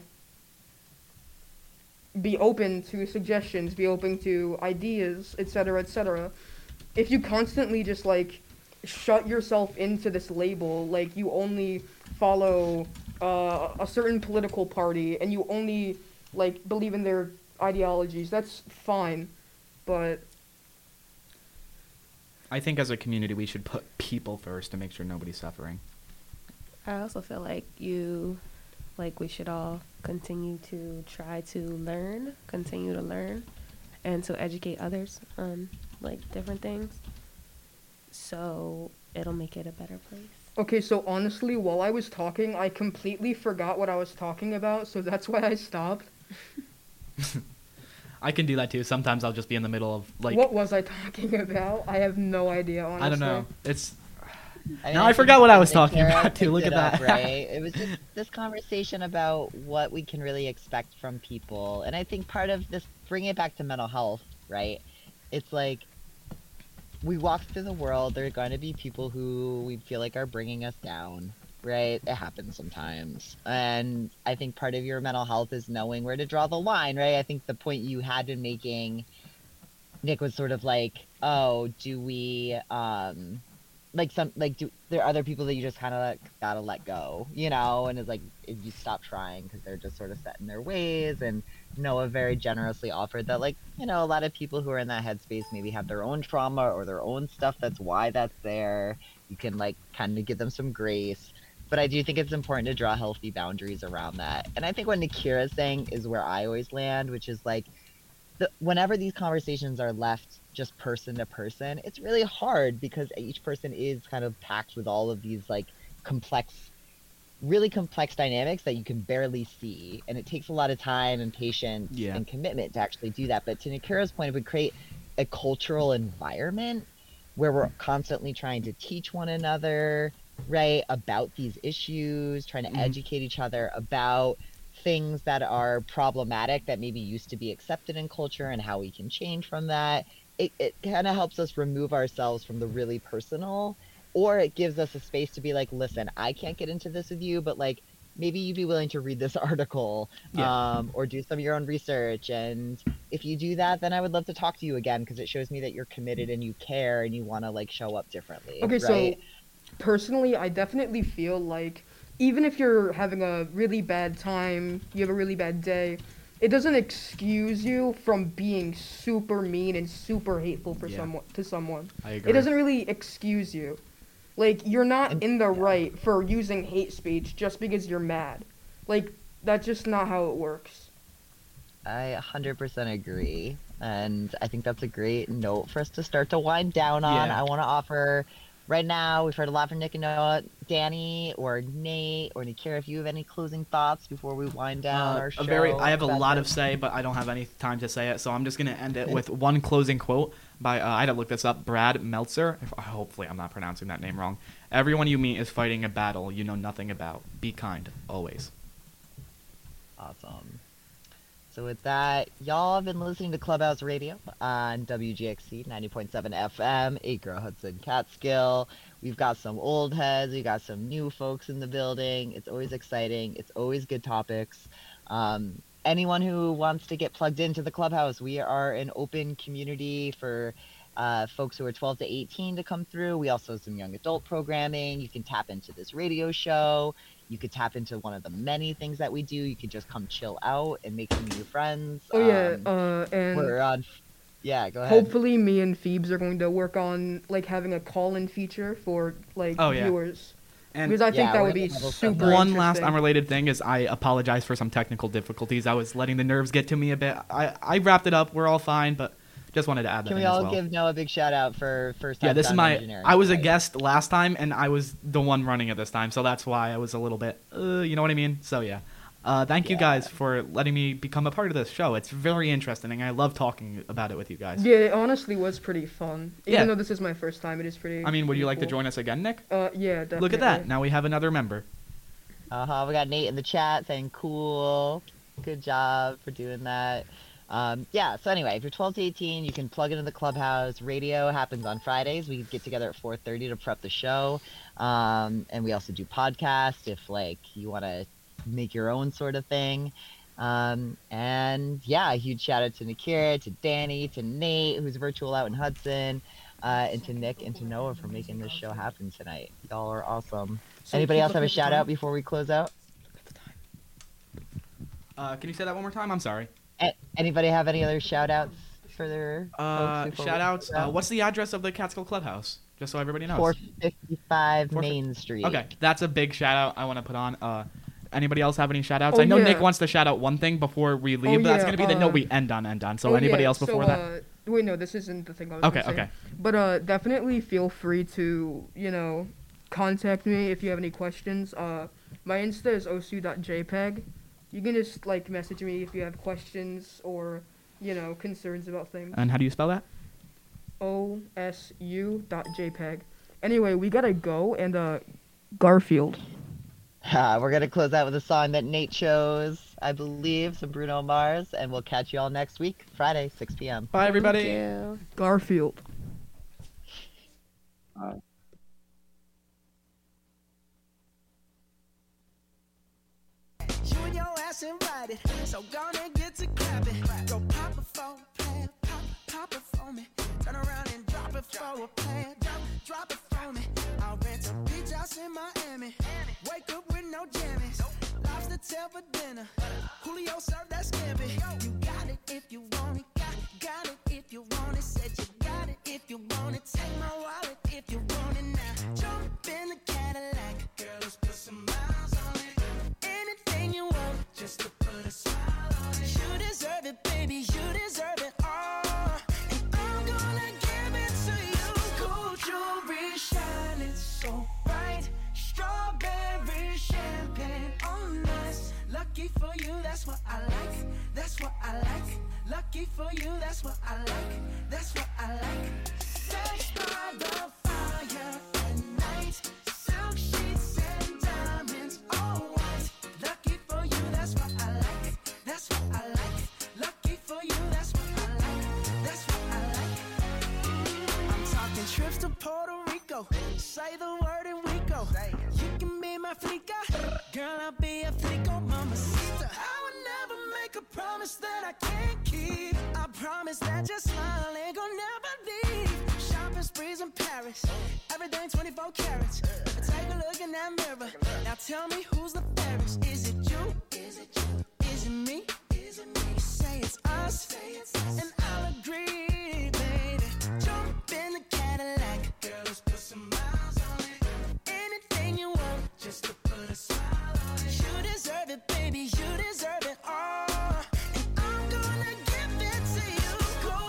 be open to suggestions, be open to ideas, etc., etc. If you constantly just, like, shut yourself into this label, like, you only follow a certain political party and you only, like, believe in their ideologies, that's fine, but I think as a community we should put people first to make sure nobody's suffering. I also feel like we should all continue to try to continue to learn, and to educate others on, like, different things, so it'll make it a better place. Okay, so honestly, while I was talking, I completely forgot what I was talking about, so that's why I stopped. I can do that too. Sometimes I'll just be in the middle of like What was I talking about? I have no idea, honestly. I don't know. It's I Now I think forgot what I was that talking Kara about, too. picked Look it at up, that. right? It was just this conversation about what we can really expect from people. And I think part of this, bringing it back to mental health, right? It's like we walk through the world, there are going to be people who we feel like are bringing us down, right? It happens sometimes. And I think part of your mental health is knowing where to draw the line, right? I think the point you had been making, Nick, was sort of like, oh, do we like some like do there are other people that you just kind of like gotta let go, you know, and it's like if you stop trying because they're just sort of set in their ways. And Noah very generously offered that, like, you know, a lot of people who are in that headspace maybe have their own trauma or their own stuff, that's why that's there. You can like kind of give them some grace, but I do think it's important to draw healthy boundaries around that. And I think what Nakira's saying is where I always land, which is like whenever these conversations are left just person to person, it's really hard because each person is kind of packed with all of these like complex, really complex dynamics that you can barely see. And it takes a lot of time and patience and commitment to actually do that. But to Nakira's point, it would create a cultural environment where we're constantly trying to teach one another, right, about these issues, trying to educate each other about things that are problematic that maybe used to be accepted in culture and how we can change from that. It kind of helps us remove ourselves from the really personal, or it gives us a space to be like, listen, I can't get into this with you, but like maybe you'd be willing to read this article, or do some of your own research. And if you do that, then I would love to talk to you again because it shows me that you're committed and you care and you want to like show up differently. Okay, right? so personally, I definitely feel like even if you're having a really bad time, you have a really bad day, it doesn't excuse you from being super mean and super hateful for someone. I agree. It doesn't really excuse you. Like, you're not in the right for using hate speech just because you're mad. Like, that's just not how it works. I 100% agree. And I think that's a great note for us to start to wind down on. Yeah. I want to offer, right now, we've heard a lot from Nick and Noah. Danny or Nate or Nikira, if you have any closing thoughts before we wind down our show. I have a about lot this. of say, but I don't have any time to say it, so I'm just going to end it with one closing quote by, I had to look this up, Brad Meltzer. Hopefully I'm not pronouncing that name wrong. Everyone you meet is fighting a battle you know nothing about. Be kind, always. Awesome. So with that, y'all have been listening to Clubhouse Radio on WGXC 90.7 FM, Acre Hudson Catskill. We've got some old heads, we got some new folks in the building. It's always exciting. It's always good topics. Anyone who wants to get plugged into the Clubhouse, we are an open community for folks who are 12 to 18 to come through. We also have some young adult programming. You can tap into this radio show. You could tap into one of the many things that we do. You could just come chill out and make some new friends. Oh, yeah, and we're on. Yeah, go ahead. hopefully me and Phoebes are going to work on, like, having a call-in feature for, like, viewers. And because I think that would be super One last interesting. unrelated thing is I apologize for some technical difficulties. I was letting the nerves get to me a bit. I wrapped it up. We're all fine, but just wanted to add that Can in we all as well. give Noah a big shout out for first time? Yeah, this is sound my. engineering? I was a guest last time, and I was the one running it this time, so that's why I was a little bit. You know what I mean? So yeah. Thank you guys for letting me become a part of this show. It's very interesting, and I love talking about it with you guys. Yeah, it honestly was pretty fun. Even Yeah. though this is my first time, it is pretty. I mean, would you like to cool. join us again, Nick? Yeah, definitely. Look at that. Now we have another member. We got Nate in the chat saying cool. Good job for doing that. Yeah, so anyway, if you're 12 to 18, you can plug into the Clubhouse. Radio happens on Fridays. We get together at 4:30 to prep the show. And we also do podcasts if, like, you want to make your own sort of thing. And, yeah, a huge shout out to Nakira, to Danny, to Nate, who's virtual out in Hudson, and to Nick and to Noah for making this show happen tonight. Y'all are awesome. So Anybody keep else up have a with the shout time. out before we close out? Can you say that one more time? I'm sorry. Anybody have any other shout outs for their folks before we Shout outs. close out? What's the address of the Catskill Clubhouse? Just so everybody knows. 455 Main Street. Okay, that's a big shout out I want to put on. Anybody else have any shout outs? Oh, I know yeah. Nick wants to shout out one thing before we leave, but that's going to be the note we end on. So anybody else before that? Wait, no, this isn't the thing I was Okay, gonna say. okay. But definitely feel free to, contact me if you have any questions. My Insta is osu.jpg. You can just like message me if you have questions or concerns about things. And how do you spell that? osu.jpg. Anyway, we gotta go, and Garfield. We're going to close out with a song that Nate chose, I believe, some Bruno Mars, and we'll catch you all next week, Friday, 6 p.m. Bye, everybody. Thank you. Garfield. You and your ass invited, so gonna get to clapping. Go pop it for a plan, pop it for me. Turn around and drop it for a plan, drop it for me. I'll rent a beach house in Miami. Wake up with no jammies. Lobster tail for dinner. Julio served that scampi. You got it if you want it. Got it if you want it. Said you got it if you want it. Take my wallet if you want it now. Jump in the Cadillac. Girl, let's put some miles on it. Anything you want, just to put a smile on it. You deserve it, baby. You deserve it all. And I'm gonna give it to you. Gold jewelry shining so bright. Strawberry champagne on us. Lucky for you, that's what I like. That's what I like. Lucky for you, that's what I like. That's what I like. Sex by the fire at night. Silk sheets and diamonds, all white. Lucky for you, that's what I like. That's what I like. Lucky for you, that's what I like. That's what I like. I'm talking trips to Puerto Rico. Say the word and we go. You can be my flica. Girl, I'll be a flico, mamacita. I would never make a promise that I can't keep. I promise that your smile ain't gonna never leave. Shopping sprees in Paris. Everything 24 carats. Take a look in that mirror. Now tell me who's the fairest. Is it you? Is it you?